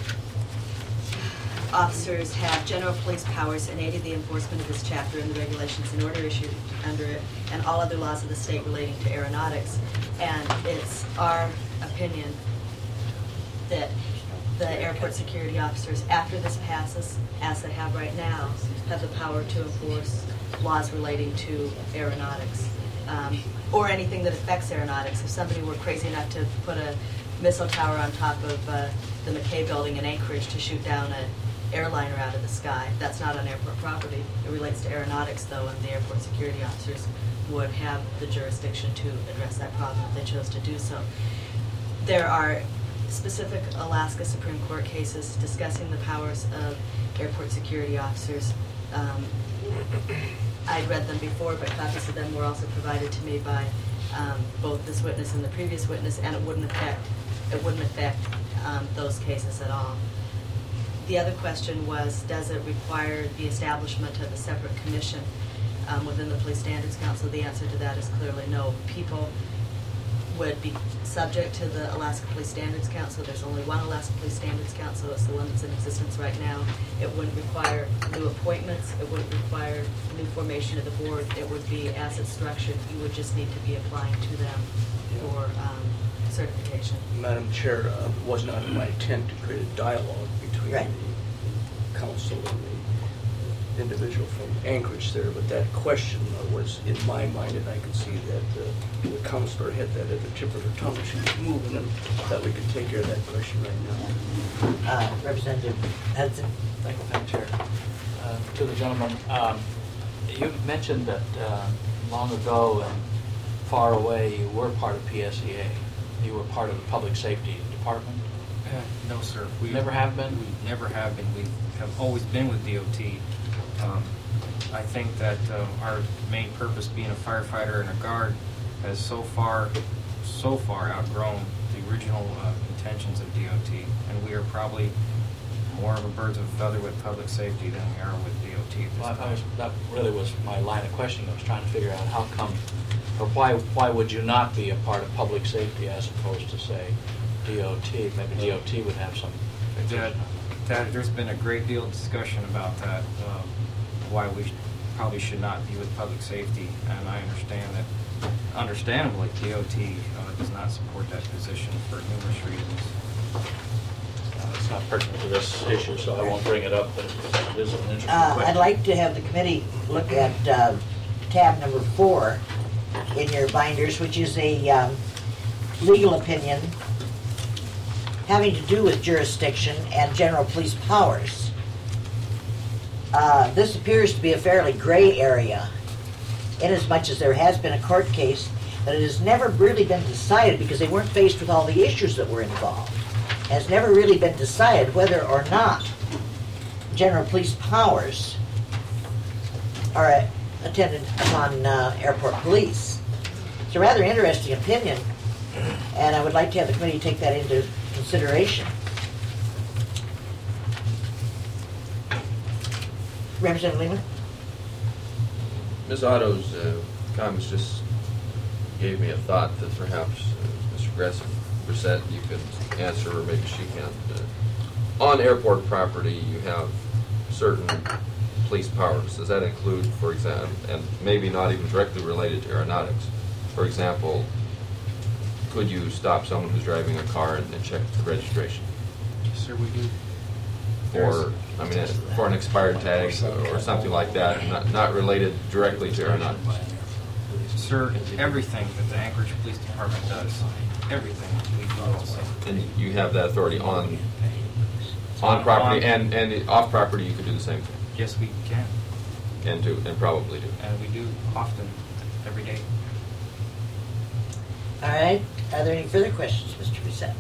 officers have general police powers in aid of the enforcement of this chapter and the regulations and order issued under it, and all other laws of the state relating to aeronautics. And it's our opinion that the airport security officers, after this passes, as they have right now, have the power to enforce laws relating to aeronautics, um, or anything that affects aeronautics. If somebody were crazy enough to put a missile tower on top of uh, the McKay building in Anchorage to shoot down an airliner out of the sky, that's not on airport property. It relates to aeronautics, though, and the airport security officers would have the jurisdiction to address that problem if they chose to do so. There are specific Alaska Supreme Court cases discussing the powers of airport security officers. Um, I'd read them before, but copies of them were also provided to me by um, both this witness and the previous witness, and it wouldn't affect it wouldn't affect um, those cases at all. The other question was, does it require the establishment of a separate commission um, within the Police Standards Council? The answer to that is clearly no. People would be subject to the Alaska Police Standards Council. There's only one Alaska Police Standards Council. It's the one that's in existence right now. It wouldn't require new appointments. It wouldn't require new formation of the board. It would be as it's structured. You would just need to be applying to them for um, certification. Madam Chair, uh, it was not my intent to create a dialogue between Right. the council and the individual from Anchorage there, but that question uh, was in my mind, and I could see that uh, the counselor had that at the tip of her tongue. She was moving, and that we could take care of that question right now. Uh, Representative Hudson? Thank you, Madam Chair. Uh, To the gentleman, um, you mentioned that uh, long ago and far away you were part of P S E A. You were part of the Public Safety Department. Uh, No, sir. We Never have been? We never have been. We have always been with D O T. Um, I think that um, our main purpose, being a firefighter and a guard, has so far, so far outgrown the original uh, intentions of D O T, and we are probably more of a birds of a feather with public safety than we are with D O T at this Well, I time. was, that really was my line of questioning. I was trying to figure out how come, or why, why would you not be a part of public safety as opposed to, say, D O T? Maybe D O T would have some. That, that, there's been a great deal of discussion about that, um, why we sh- probably should not be with public safety, and I understand that, understandably, D O T uh, does not support that position for numerous reasons. Uh, It's not pertinent to this issue, so I won't bring it up, but it is an interesting Uh, question. I'd like to have the committee look at uh, tab number four in your binders, which is a um, legal opinion having to do with jurisdiction and general police powers. Uh, This appears to be a fairly gray area, inasmuch as there has been a court case, but it has never really been decided because they weren't faced with all the issues that were involved. It has never really been decided whether or not general police powers are uh, attendant upon uh, airport police. It's a rather interesting opinion, and I would like to have the committee take that into consideration. Representative Lehman? Miz Otto's uh, comments just gave me a thought that perhaps uh, Mister Gress- Brissett, you could answer, or maybe she can. Uh, on airport property, you have certain police powers. Does that include, for example, and maybe not even directly related to aeronautics, for example, could you stop someone who's driving a car and, and check the registration? Yes, sir, we do. Or, I mean, for an expired tag or something like that, not, not related directly to aeronautics? Sir, everything that the Anchorage Police Department does, everything we do also. And you have that authority on, on property, and, and off property, you could do the same thing? Yes, we can, And do, and probably do. and we do often, every day. All right. Are there any further questions, Mister Brissett?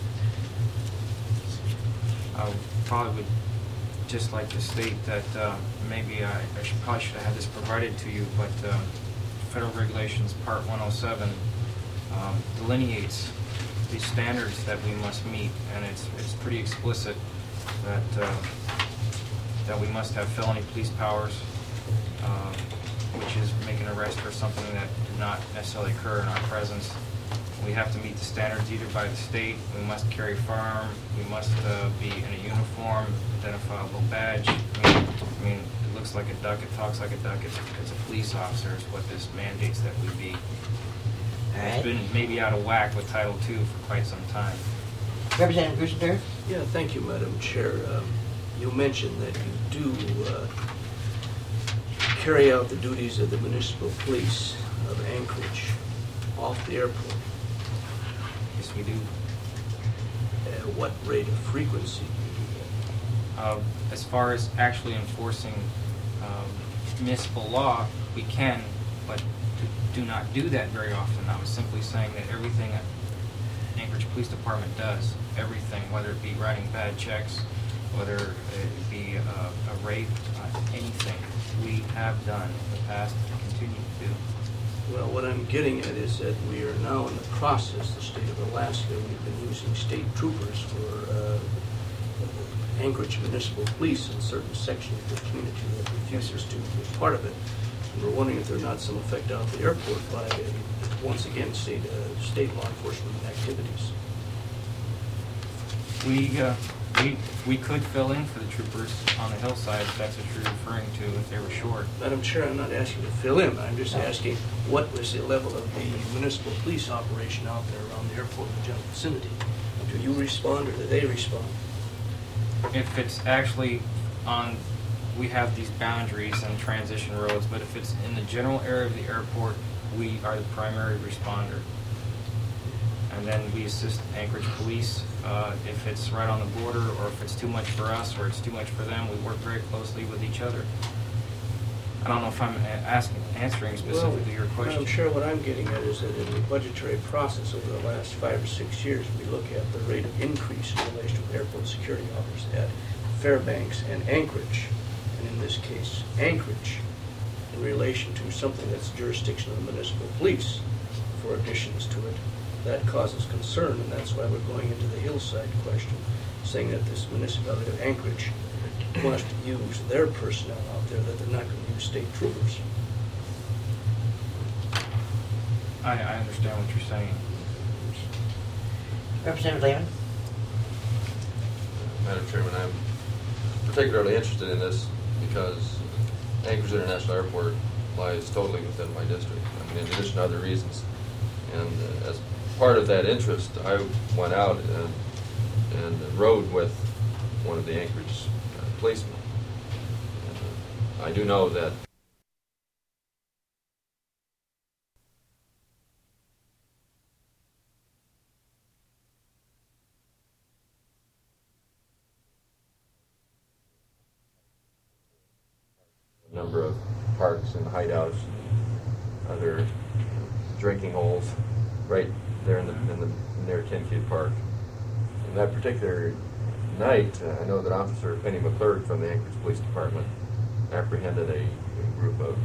I probably would just like to state that uh, maybe I, I should, probably should have had this provided to you, but uh, Federal Regulations Part one oh seven um, delineates the standards that we must meet, and it's it's pretty explicit that uh, that we must have felony police powers, uh, which is make an arrest for something that did not necessarily occur in our presence. We have to meet the standards either by the state, we must carry a firearm, we must uh, be in a uniform, identifiable badge. I mean, I mean, it looks like a duck, it talks like a duck, it's, it's a police officer is what this mandates that we be. All It's right. been maybe out of whack with Title two for quite some time. Representative Grusendorf? Yeah, thank you, Madam Chair. Um, You mentioned that you do uh, carry out the duties of the municipal police of Anchorage off the airport. Yes, we do. At what rate of frequency do you do that? Uh, As far as actually enforcing um, municipal law, we can, but do do not do that very often. I was simply saying that everything that Anchorage Police Department does, everything, whether it be writing bad checks, whether it be uh, a rape, uh, anything, we have done in the past and continue to do. Well, what I'm getting at is that we are now in the process, the state of Alaska, we've been using state troopers for uh, Anchorage Municipal Police in certain sections of the community that refuses to be part of it. And we're wondering if there's not some effect out at the airport by, uh, once again, state, uh, state law enforcement activities. We, uh, we, we could fill in for the troopers on the hillside, if that's what you're referring to, if they were short. Madam Chair, I'm not asking to fill in, I'm just asking what was the level of the municipal police operation out there around the airport and the general vicinity? Do you respond or do they respond? If it's actually on, we have these boundaries and transition roads, but if it's in the general area of the airport, we are the primary responder. And then we assist Anchorage Police uh, if it's right on the border, or if it's too much for us, or it's too much for them. We work very closely with each other. I don't know if I'm a- asking, answering specifically your Well, question. I'm sure what I'm getting at is that in the budgetary process over the last five or six years, we look at the rate of increase in relation to airport security officers at Fairbanks and Anchorage, and in this case, Anchorage, in relation to something that's jurisdiction of the municipal police for additions to it. That causes concern, and that's why we're going into the hillside question, saying that this municipality of Anchorage wants to use their personnel out there, that they're not going to use state troopers. I, I understand what you're saying. Representative Lehman? Madam Chairman, I'm particularly interested in this because Anchorage International Airport lies totally within my district. I mean, in addition to other reasons. And uh, as part of that interest, I went out and, and rode with one of the Anchorage uh, policemen. And, uh, I do know that a number of parks and hideouts, other drinking holes, right there in the, in the near Kincaid Park. And that particular night, uh, I know that Officer Penny McClurg from the Anchorage Police Department apprehended a, a group of, of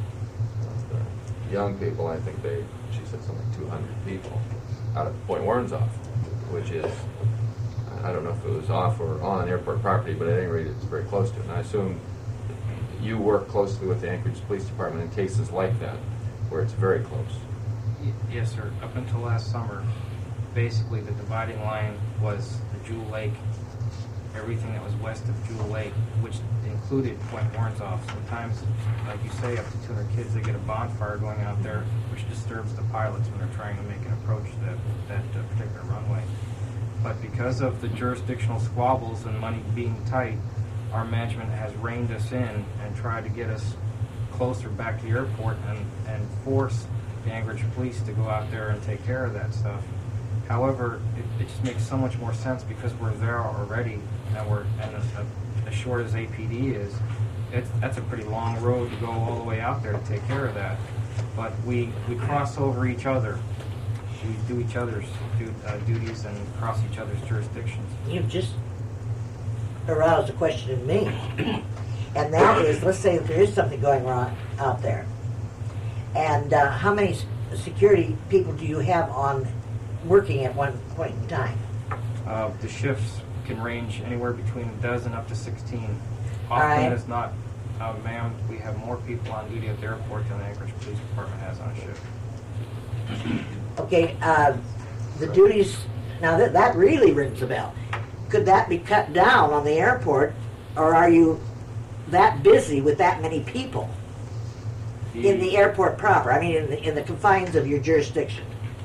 uh, young people. I think they, she said something like two hundred people out of Point Warrenzoff, which is, I don't know if it was off or on airport property, but at any rate, it's very close to it. And I assume you work closely with the Anchorage Police Department in cases like that, where it's very close. Y- Yes, sir. Up until last summer, basically the dividing line was the Jewel Lake, everything that was west of Jewel Lake, which included Point Warrenzoff. Sometimes, like you say, up to two hundred kids, they get a bonfire going out there, which disturbs the pilots when they're trying to make an approach to that, that uh, particular runway. But because of the jurisdictional squabbles and money being tight, our management has reined us in and tried to get us closer back to the airport and, and force the Anchorage Police to go out there and take care of that stuff. However, it, it just makes so much more sense because we're there already, and we're and as, as short as A P D is, it's, that's a pretty long road to go all the way out there to take care of that. But we we cross over each other, we do each other's du- uh, duties and cross each other's jurisdictions. You've just aroused a question in me, and that is, let's say that there is something going wrong out there, and uh, how many s- security people do you have on working at one point in time? Uh, the shifts can range anywhere between a dozen up to sixteen. All Often right. as not, uh, ma'am, we have more people on duty at the airport than the Anchorage Police Department has on shift. Okay, uh, the duties, now that, that really rings a bell. Could that be cut down on the airport, or are you that busy with that many people in the airport proper? I mean, in the, in the confines of your jurisdiction?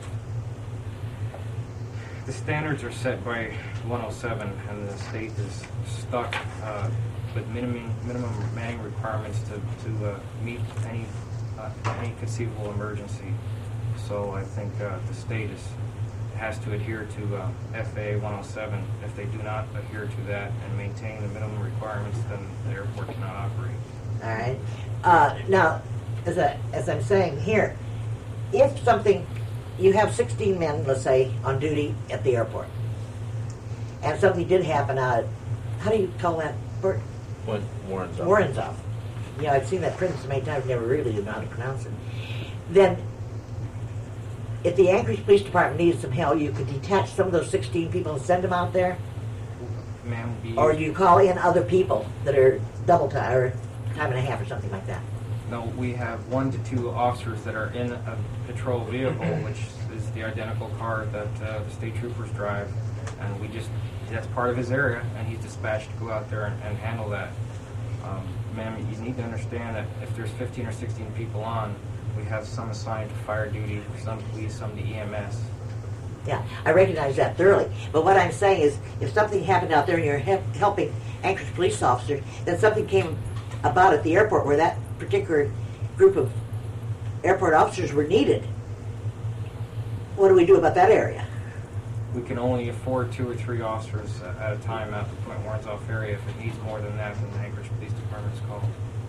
The standards are set by one oh seven, and the state is stuck uh, with minimum minimum manning requirements to to uh, meet any uh, any conceivable emergency. So I think uh, the state is has to adhere to uh, F A A one oh seven. If they do not adhere to that and maintain the minimum requirements, then the airport cannot operate. All right. Uh, now, as, I, as I'm saying here, if something, you have sixteen men, let's say, on duty at the airport, and something did happen out at, how do you call that? Bert? Point Warrenzoff. Warrenzoff. You know, I've seen that print so many times, never really knew how to pronounce it. Then, if the Anchorage Police Department needed some help, you could detach some of those sixteen people and send them out there? Ma'am, be Or do you call in other people that are double time, or time and a half or something like that? No, we have one to two officers that are in a patrol vehicle, which is the identical car that uh, the state troopers drive, and we just, that's part of his area, and he's dispatched to go out there and, and handle that. Um, ma'am, you need to understand that if there's fifteen or sixteen people on, we have some assigned to fire duty, some police, some to E M S. Yeah, I recognize that thoroughly. But what I'm saying is, if something happened out there and you're he- helping Anchorage police officers, then something came about at the airport where that particular group of airport officers were needed, what do we do about that area? We can only afford two or three officers at a time at the Point Warrenzoff area. If it needs more than that, then the Anchorage Police Department is called.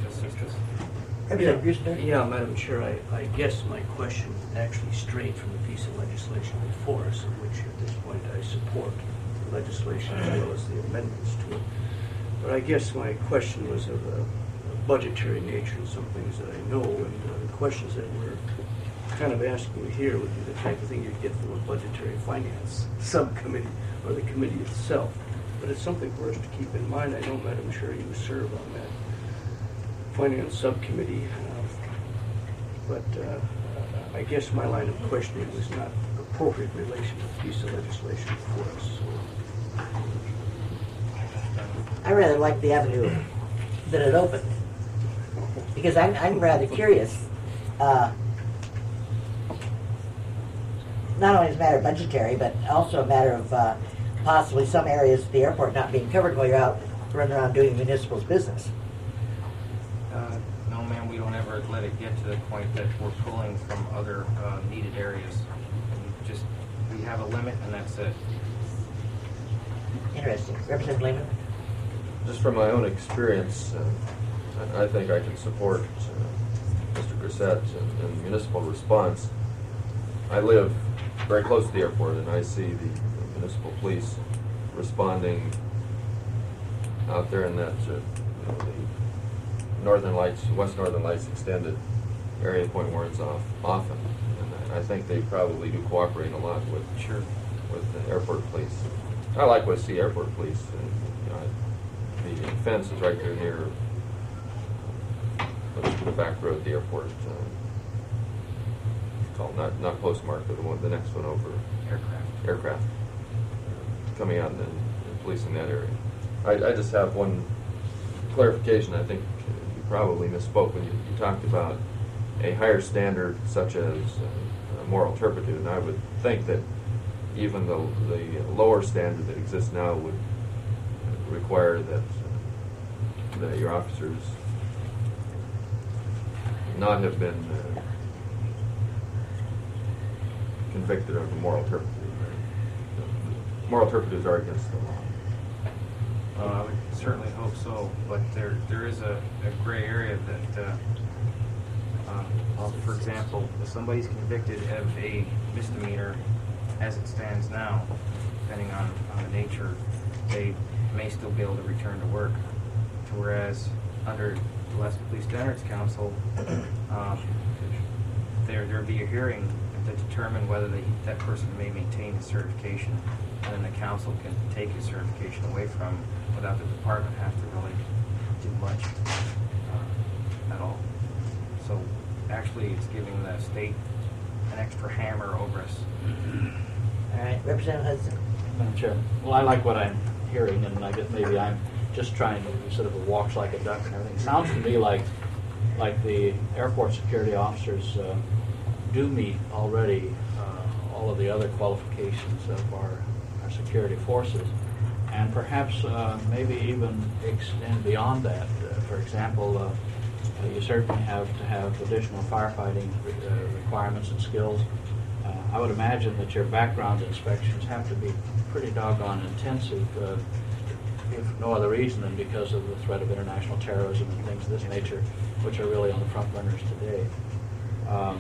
to assist us. Representative Grusenberg? Yeah, Madam Chair, I, I guess my question actually strayed from the piece of legislation before us, in which at this point I support the legislation as well as the amendments to it. But I guess my question was of a a budgetary nature, and some things that I know, and uh, the questions that we're kind of asking here would be the type of thing you'd get from a budgetary finance subcommittee or the committee itself. But it's something for us to keep in mind. I know, Madam Chair, you serve on that finance subcommittee, uh, but uh, I guess my line of questioning was not appropriate in relation to the piece of legislation before us. So, I rather like the avenue that it opened, because I'm, I'm rather curious. Uh, not only as a matter of budgetary, but also a matter of uh, possibly some areas of the airport not being covered while you're out running around doing municipal's business. Uh, no, ma'am, we don't ever let it get to the point that we're pulling from other uh, needed areas. We just, we have a limit and that's it. Interesting. Representative Lehman? Just from my own experience, uh, I I think I can support uh, Mister Grissett in, in municipal response. I live very close to the airport, and I see the municipal police responding out there in that uh, you know, the Northern Lights, West Northern Lights extended area, Point Warren's off often, and I think they probably do cooperate a lot with Sure. with the airport police. I likewise see airport police. And, you know, the fence is right there near uh, the back road at the airport. Uh, called not not postmark, but the one the next one over. Aircraft. Aircraft. Uh, coming out and, and policing that area. I, I just have one clarification. I think you probably misspoke when you, you talked about a higher standard such as uh, moral turpitude, and I would think that even the the lower standard that exists now would require that uh, that your officers not have been uh, convicted of moral turpitude. Right? Moral turpitudes are against the law. Uh, I would certainly hope so, but there there is a, a gray area that, uh, uh, for example, if somebody's convicted of a misdemeanor as it stands now, depending on, on the nature, they may still be able to return to work. Whereas under the Alaska Police Standards Council, um, there there'd be a hearing to determine whether they, that person may maintain his certification, and then the council can take his certification away from him without the department have to really do much uh, at all. So actually, it's giving the state an extra hammer over us. All right, Representative Hudson. Madam Chair, well, I like what I'm hearing, and I guess maybe I'm just trying to sort of walks like a duck and everything. Sounds to me like like the airport security officers uh, do meet already uh, all of the other qualifications of our, our security forces, and perhaps uh, maybe even extend beyond that. Uh, for example, uh, you certainly have to have additional firefighting uh, requirements and skills. Uh, I would imagine that your background inspections have to be pretty doggone intensive, uh, if no other reason than because of the threat of international terrorism and things of this nature, which are really on the front burners today. Um,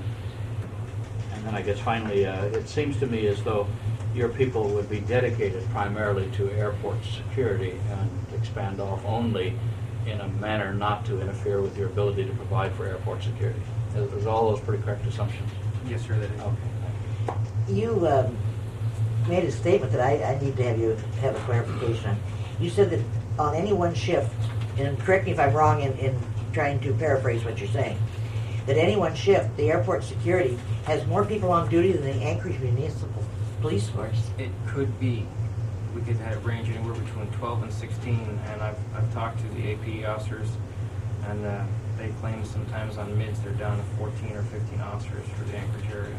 and then I guess finally, uh, it seems to me as though your people would be dedicated primarily to airport security and expand off only in a manner not to interfere with your ability to provide for airport security. Is, is all those pretty correct assumptions? Yes, sir, that is. Okay. You um, made a statement that I, I need to have you have a clarification on. You said that on any one shift, and correct me if I'm wrong in, in trying to paraphrase what you're saying, that any one shift, the airport security has more people on duty than the Anchorage Municipal Police Force. It could be. We could have range anywhere between twelve and sixteen, and I've, I've talked to the A P D officers, and uh, they claim sometimes on mids they're down to fourteen or fifteen officers for the Anchorage area.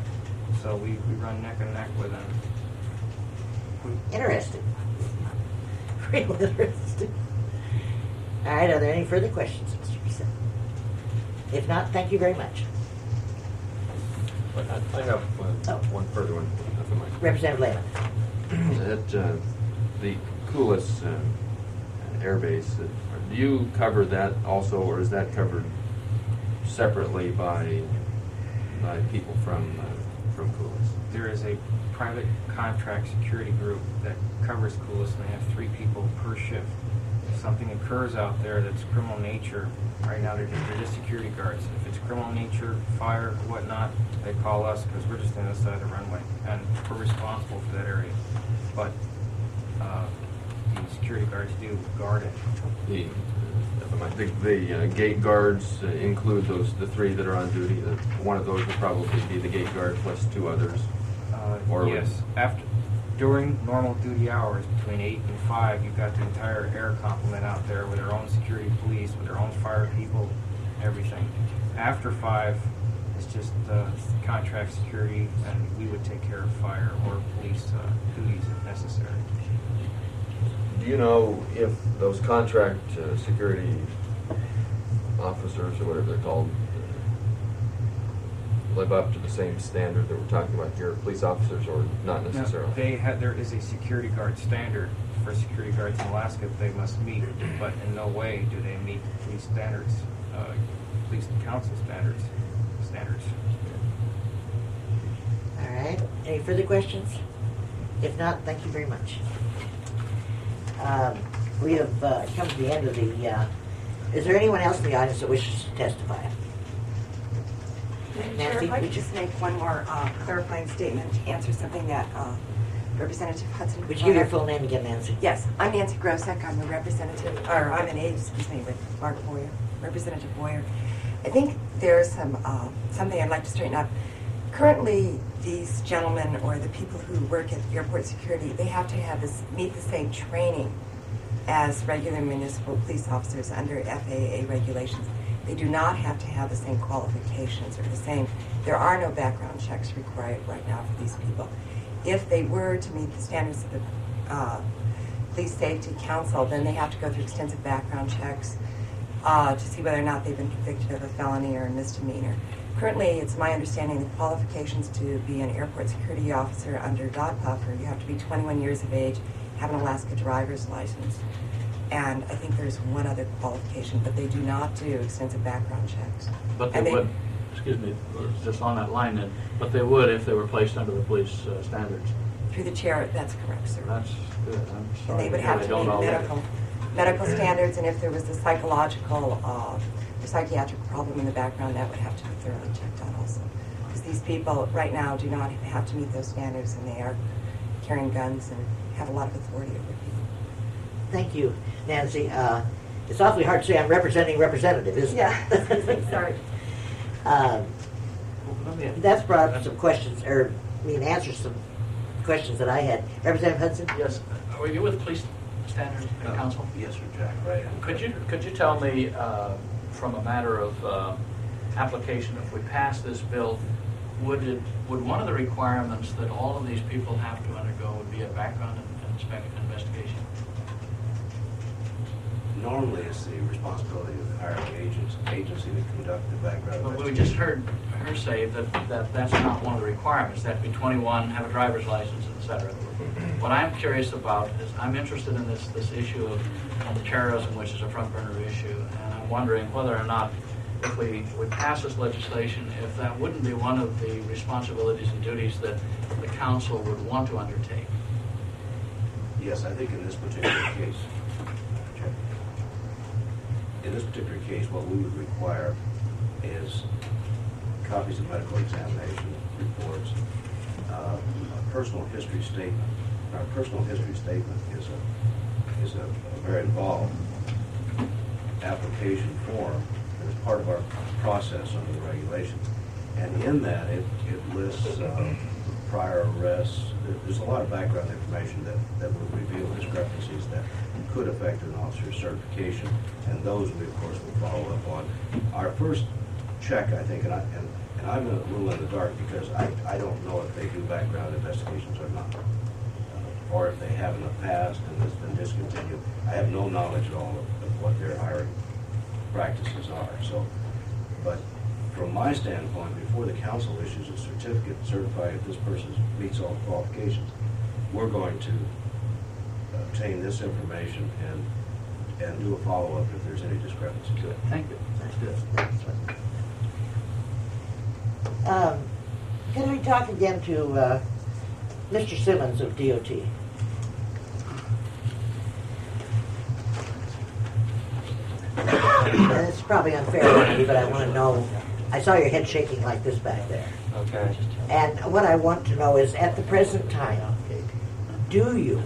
So we, we run neck and neck with them. Interesting. Real interesting. All right, are there any further questions, Mister Grissett? If not, thank you very much. But I, I have one, Oh. one further one. If I might. Representative Lehman. At uh, the Coulis uh, Air Base, uh, do you cover that also, or is that covered separately by, by people from, uh, from Coolis? There is a private contract security group that covers Coolis, and they have three people per shift. If something occurs out there that's criminal nature, right now they're just, they're just security guards. If it's criminal nature, fire, whatnot, they call us because we're just on the side of the runway, and we're responsible for that area. But uh, the security guards do guard it. The, the, the uh, gate guards uh, include those, the three that are on duty. The, one of those would probably be the gate guard plus two others. Uh, Or yes, after, during normal duty hours, between eight and five, you've got the entire air complement out there with their own security police, with their own fire people, everything. After five, it's just uh, contract security, and we would take care of fire or police uh, duties if necessary. Do you know if those contract uh, security officers, or whatever they're called, uh, live up to the same standard that we're talking about here, police officers, or not Now, necessarily? they have, there is a security guard standard for security guards in Alaska that they must meet, but in no way do they meet police standards, uh, police council standards, standards. All right, any further questions? If not, thank you very much. Um, we have uh, come to the end of the, uh, is there anyone else in the audience that wishes to testify? Madam Chair, Nancy, if I would could you- just make one more uh, clarifying statement to answer something that uh, Representative Hudson. Would you give your brought full up. name again, Nancy? Yes, I'm Nancy Grosek. I'm the representative, or I'm an aide, excuse me, with Mark Boyer, Representative Boyer. I think there's some uh, something I'd like to straighten up. Currently, these gentlemen or the people who work at airport security, they have to have this meet the same training as regular municipal police officers under F A A regulations. They do not have to have the same qualifications or the same. There are no background checks required right now for these people. If they were to meet the standards of the uh, Police Safety Council, then they have to go through extensive background checks uh, to see whether or not they've been convicted of a felony or a misdemeanor. Currently, it's my understanding the qualifications to be an airport security officer under Dodpuffer, you have to be twenty-one years of age, have an Alaska driver's license, and I think there's one other qualification, but they do not do extensive background checks. But they And they- would, excuse me, just on that line then, but they would if they were placed under the police uh, standards. Through the chair, that's correct, sir. That's good, I'm And sorry. they would hear have they to don't meet already. medical, medical standards, and if there was a psychological uh, or psychiatric problem in the background, that would have to be thoroughly checked out also. Because these people right now do not have to meet those standards, and they are carrying guns and have a lot of authority over people. Thank you, Nancy. Uh, it's awfully hard to say I'm representing representative, isn't Yeah, it? sorry. Um, Let me- that's brought up some questions, or, I mean, answers some questions that I had. Representative Hudson? Yes, were you with Police Standards and Council? Yes, sir, Jack, right. Could you, could you tell me, uh, from a matter of uh, application, if we pass this bill, would it, would one of the requirements that all of these people have to undergo would be a background and inspect- investigation? Normally, it's the responsibility of the hiring agents, agency to conduct the background But we investigation. just heard her say that, that that's not one of the requirements. They have to be twenty-one, have a driver's license, et cetera. What I'm curious about is, I'm interested in this, this issue of, of terrorism, which is a front burner issue, and I'm wondering whether or not, if we would pass this legislation, if that wouldn't be one of the responsibilities and duties that the council would want to undertake. Yes, I think in this particular case, Jack, in this particular case, what we would require is copies of medical examination reports, uh, a personal history statement. Our personal history statement is a is a, a very involved application form that is part of our process under the regulations. And in that, it, it lists uh, prior arrests. There- There's a lot of background information that, that would reveal discrepancies that could affect an officer's certification, and those we, of course, will follow up on. Our first check, I think, and, I, and, and I'm a little in the dark because I, I don't know if they do background investigations or not, uh, or if they have in the past and it's been discontinued. I have no knowledge at all of, of what their hiring practices are. So, but from my standpoint, before the council issues a certificate certifying that this person meets all qualifications, we're going to obtain this information and and do a follow-up if there's any discrepancy. Good, thank you. That's good. Um, can we talk again to uh, Mister Simmons of D O T? And it's probably unfair, Randy, but I want to know, I saw your head shaking like this back there. Okay. And what I want to know is, at the present time, do you,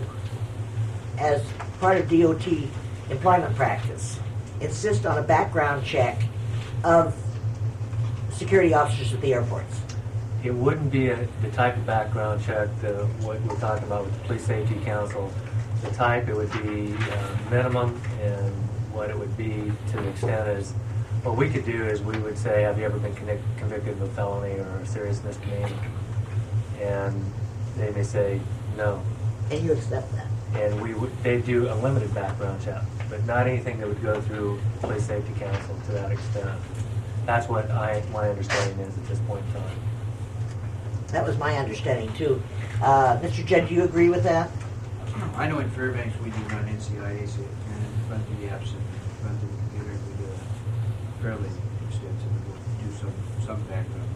as part of D O T employment practice, insist on a background check of security officers at the airports? It wouldn't be a, the type of background check that what we're talking about with the Police Safety Council. The type, it would be uh, minimum, and what it would be to the extent is, what we could do is we would say, have you ever been convic- convicted of a felony or a serious misdemeanor? And they may say, no. And you accept that? And we would, they do a limited background check, but not anything that would go through the Police Safety Council to that extent. That's what I, my understanding is at this point in time. That was my understanding too. Uh, Mister Judd, do you agree with that? I know in Fairbanks we do run N C I A, so and run through the apps and run through the computer, and we do a fairly extensive, we do some, some background.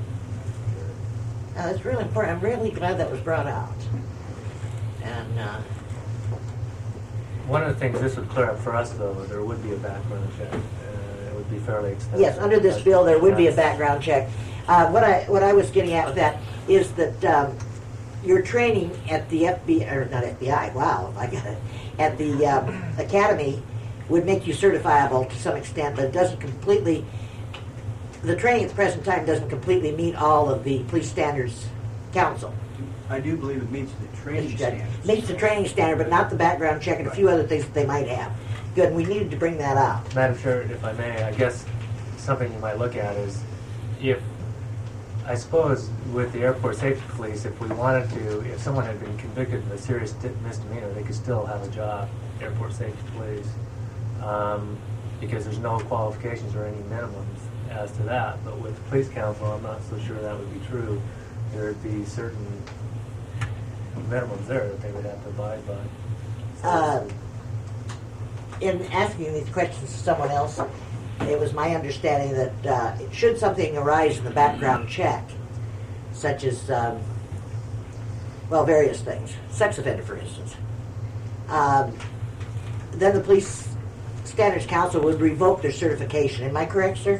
Uh, that's really important. I'm really glad that was brought out. And uh, One of the things this would clear up for us, though, there would be a background check. Uh, it would be fairly extensive. yes, under this bill, there would be a background check. Uh, what I what I was getting at with that is that um, your training at the F B I, or not F B I, wow, I got it, at the um, academy would make you certifiable to some extent, but it doesn't completely, the training at the present time doesn't completely meet all of the Police Standards Council. I do believe it meets the training standards. Meets the training standard, but not the background check and a few other things that they might have. Good, and we needed to bring that out. Madam Chair, if I may, I guess something you might look at is if, I suppose with the airport safety police, if we wanted to, if someone had been convicted of a serious misdemeanor, they could still have a job, airport safety police, um, because there's no qualifications or any minimums as to that. But with the police council, I'm not so sure that would be true. There would be certain minimums there that they would have to abide by. Um, in asking these questions to someone else, it was my understanding that uh, should something arise in the background check, such as, um, well, various things, sex offender, for instance, um, then the Police Standards Council would revoke their certification. Am I correct, sir?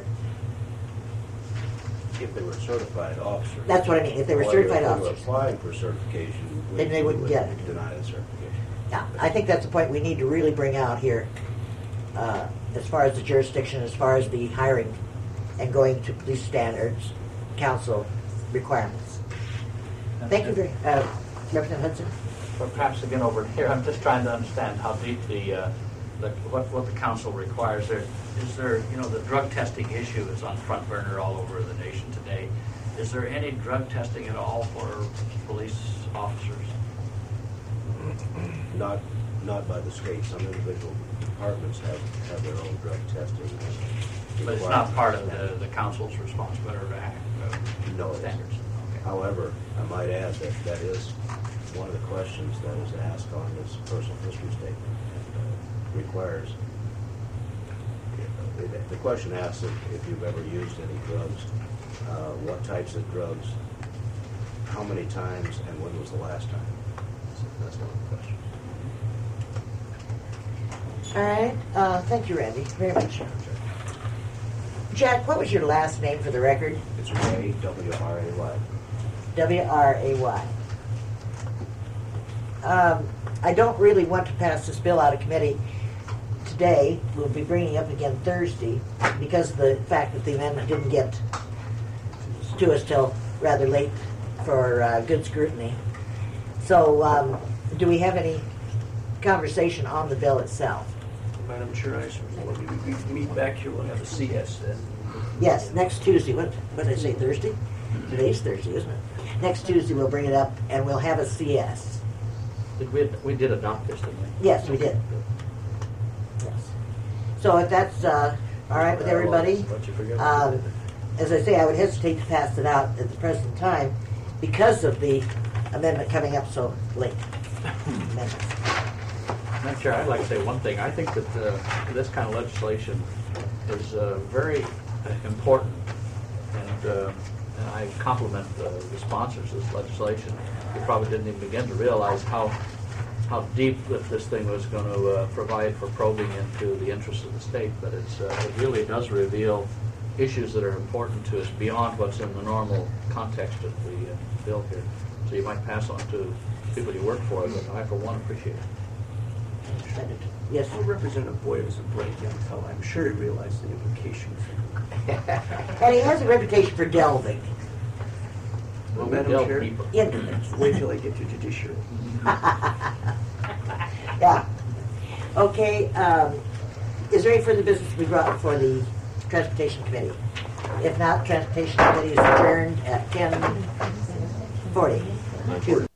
If they were certified officers. That's what I mean, if they were However, certified if they officers. were applying for certification, we Then they wouldn't would get it. deny the certification. Yeah, I think that's the point we need to really bring out here, uh, as far as the jurisdiction, as far as the hiring and going to Police Standards Council requirements. Thank you very, uh, Representative Hudson. Well, perhaps again over here, I'm just trying to understand how deep the, uh, the what, what the council requires there. Is there, you know, the drug testing issue is on front burner all over the nation today. Is there any drug testing at all for police officers? Not, not by the state. Some individual departments have, have their own drug testing. But it's not part of the, the council's responsibility to act, uh, No, it isn't. standards? Okay. However, I might add that that is one of the questions that is asked on this personal history statement and uh, requires, the, the question asks if, if you've ever used any drugs, uh, what types of drugs, how many times, and when was the last time. That's, that's one of the questions. All right, uh, thank you, Randy, very much. Jack, what was your last name for the record? It's Ray, W R A Y. W R A Y. Um, I don't really want to pass this bill out of committee today. We'll be bringing it up again Thursday because of the fact that the amendment didn't get to us till rather late for uh, good scrutiny. So, um, do we have any conversation on the bill itself? Madam Chair, I assume when we we meet back here, we'll have a C S then. Yes, next Tuesday. What, what did I say, Thursday? Today's Thursday, isn't it? Next Tuesday, we'll bring it up, and we'll have a C S. Did we, we did adopt this, didn't we? Yes, we did. Yes. So if that's uh, all right with everybody, um, as I say, I would hesitate to pass it out at the present time because of the amendment coming up so late. Amendment. Madam Chair, I'd like to say one thing. I think that uh, this kind of legislation is uh, very uh, important, and, uh, and I compliment uh, the sponsors of this legislation. You probably didn't even begin to realize how how deep that this thing was going to uh, provide for probing into the interests of the state, but it's, uh, it really does reveal issues that are important to us beyond what's in the normal context of the uh, bill here. So you might pass on to people you work for, but I, for one, appreciate it. Yes. Well, Representative Boyer is a bright young fellow. I'm sure he realized the implications. And he has a reputation for delving Well, we Madam delve Chair, deeper. into this. wait till I get to judiciary. Yeah. Okay, um, is there any further business to be brought before the Transportation Committee? If not, Transportation Committee is adjourned at ten forty.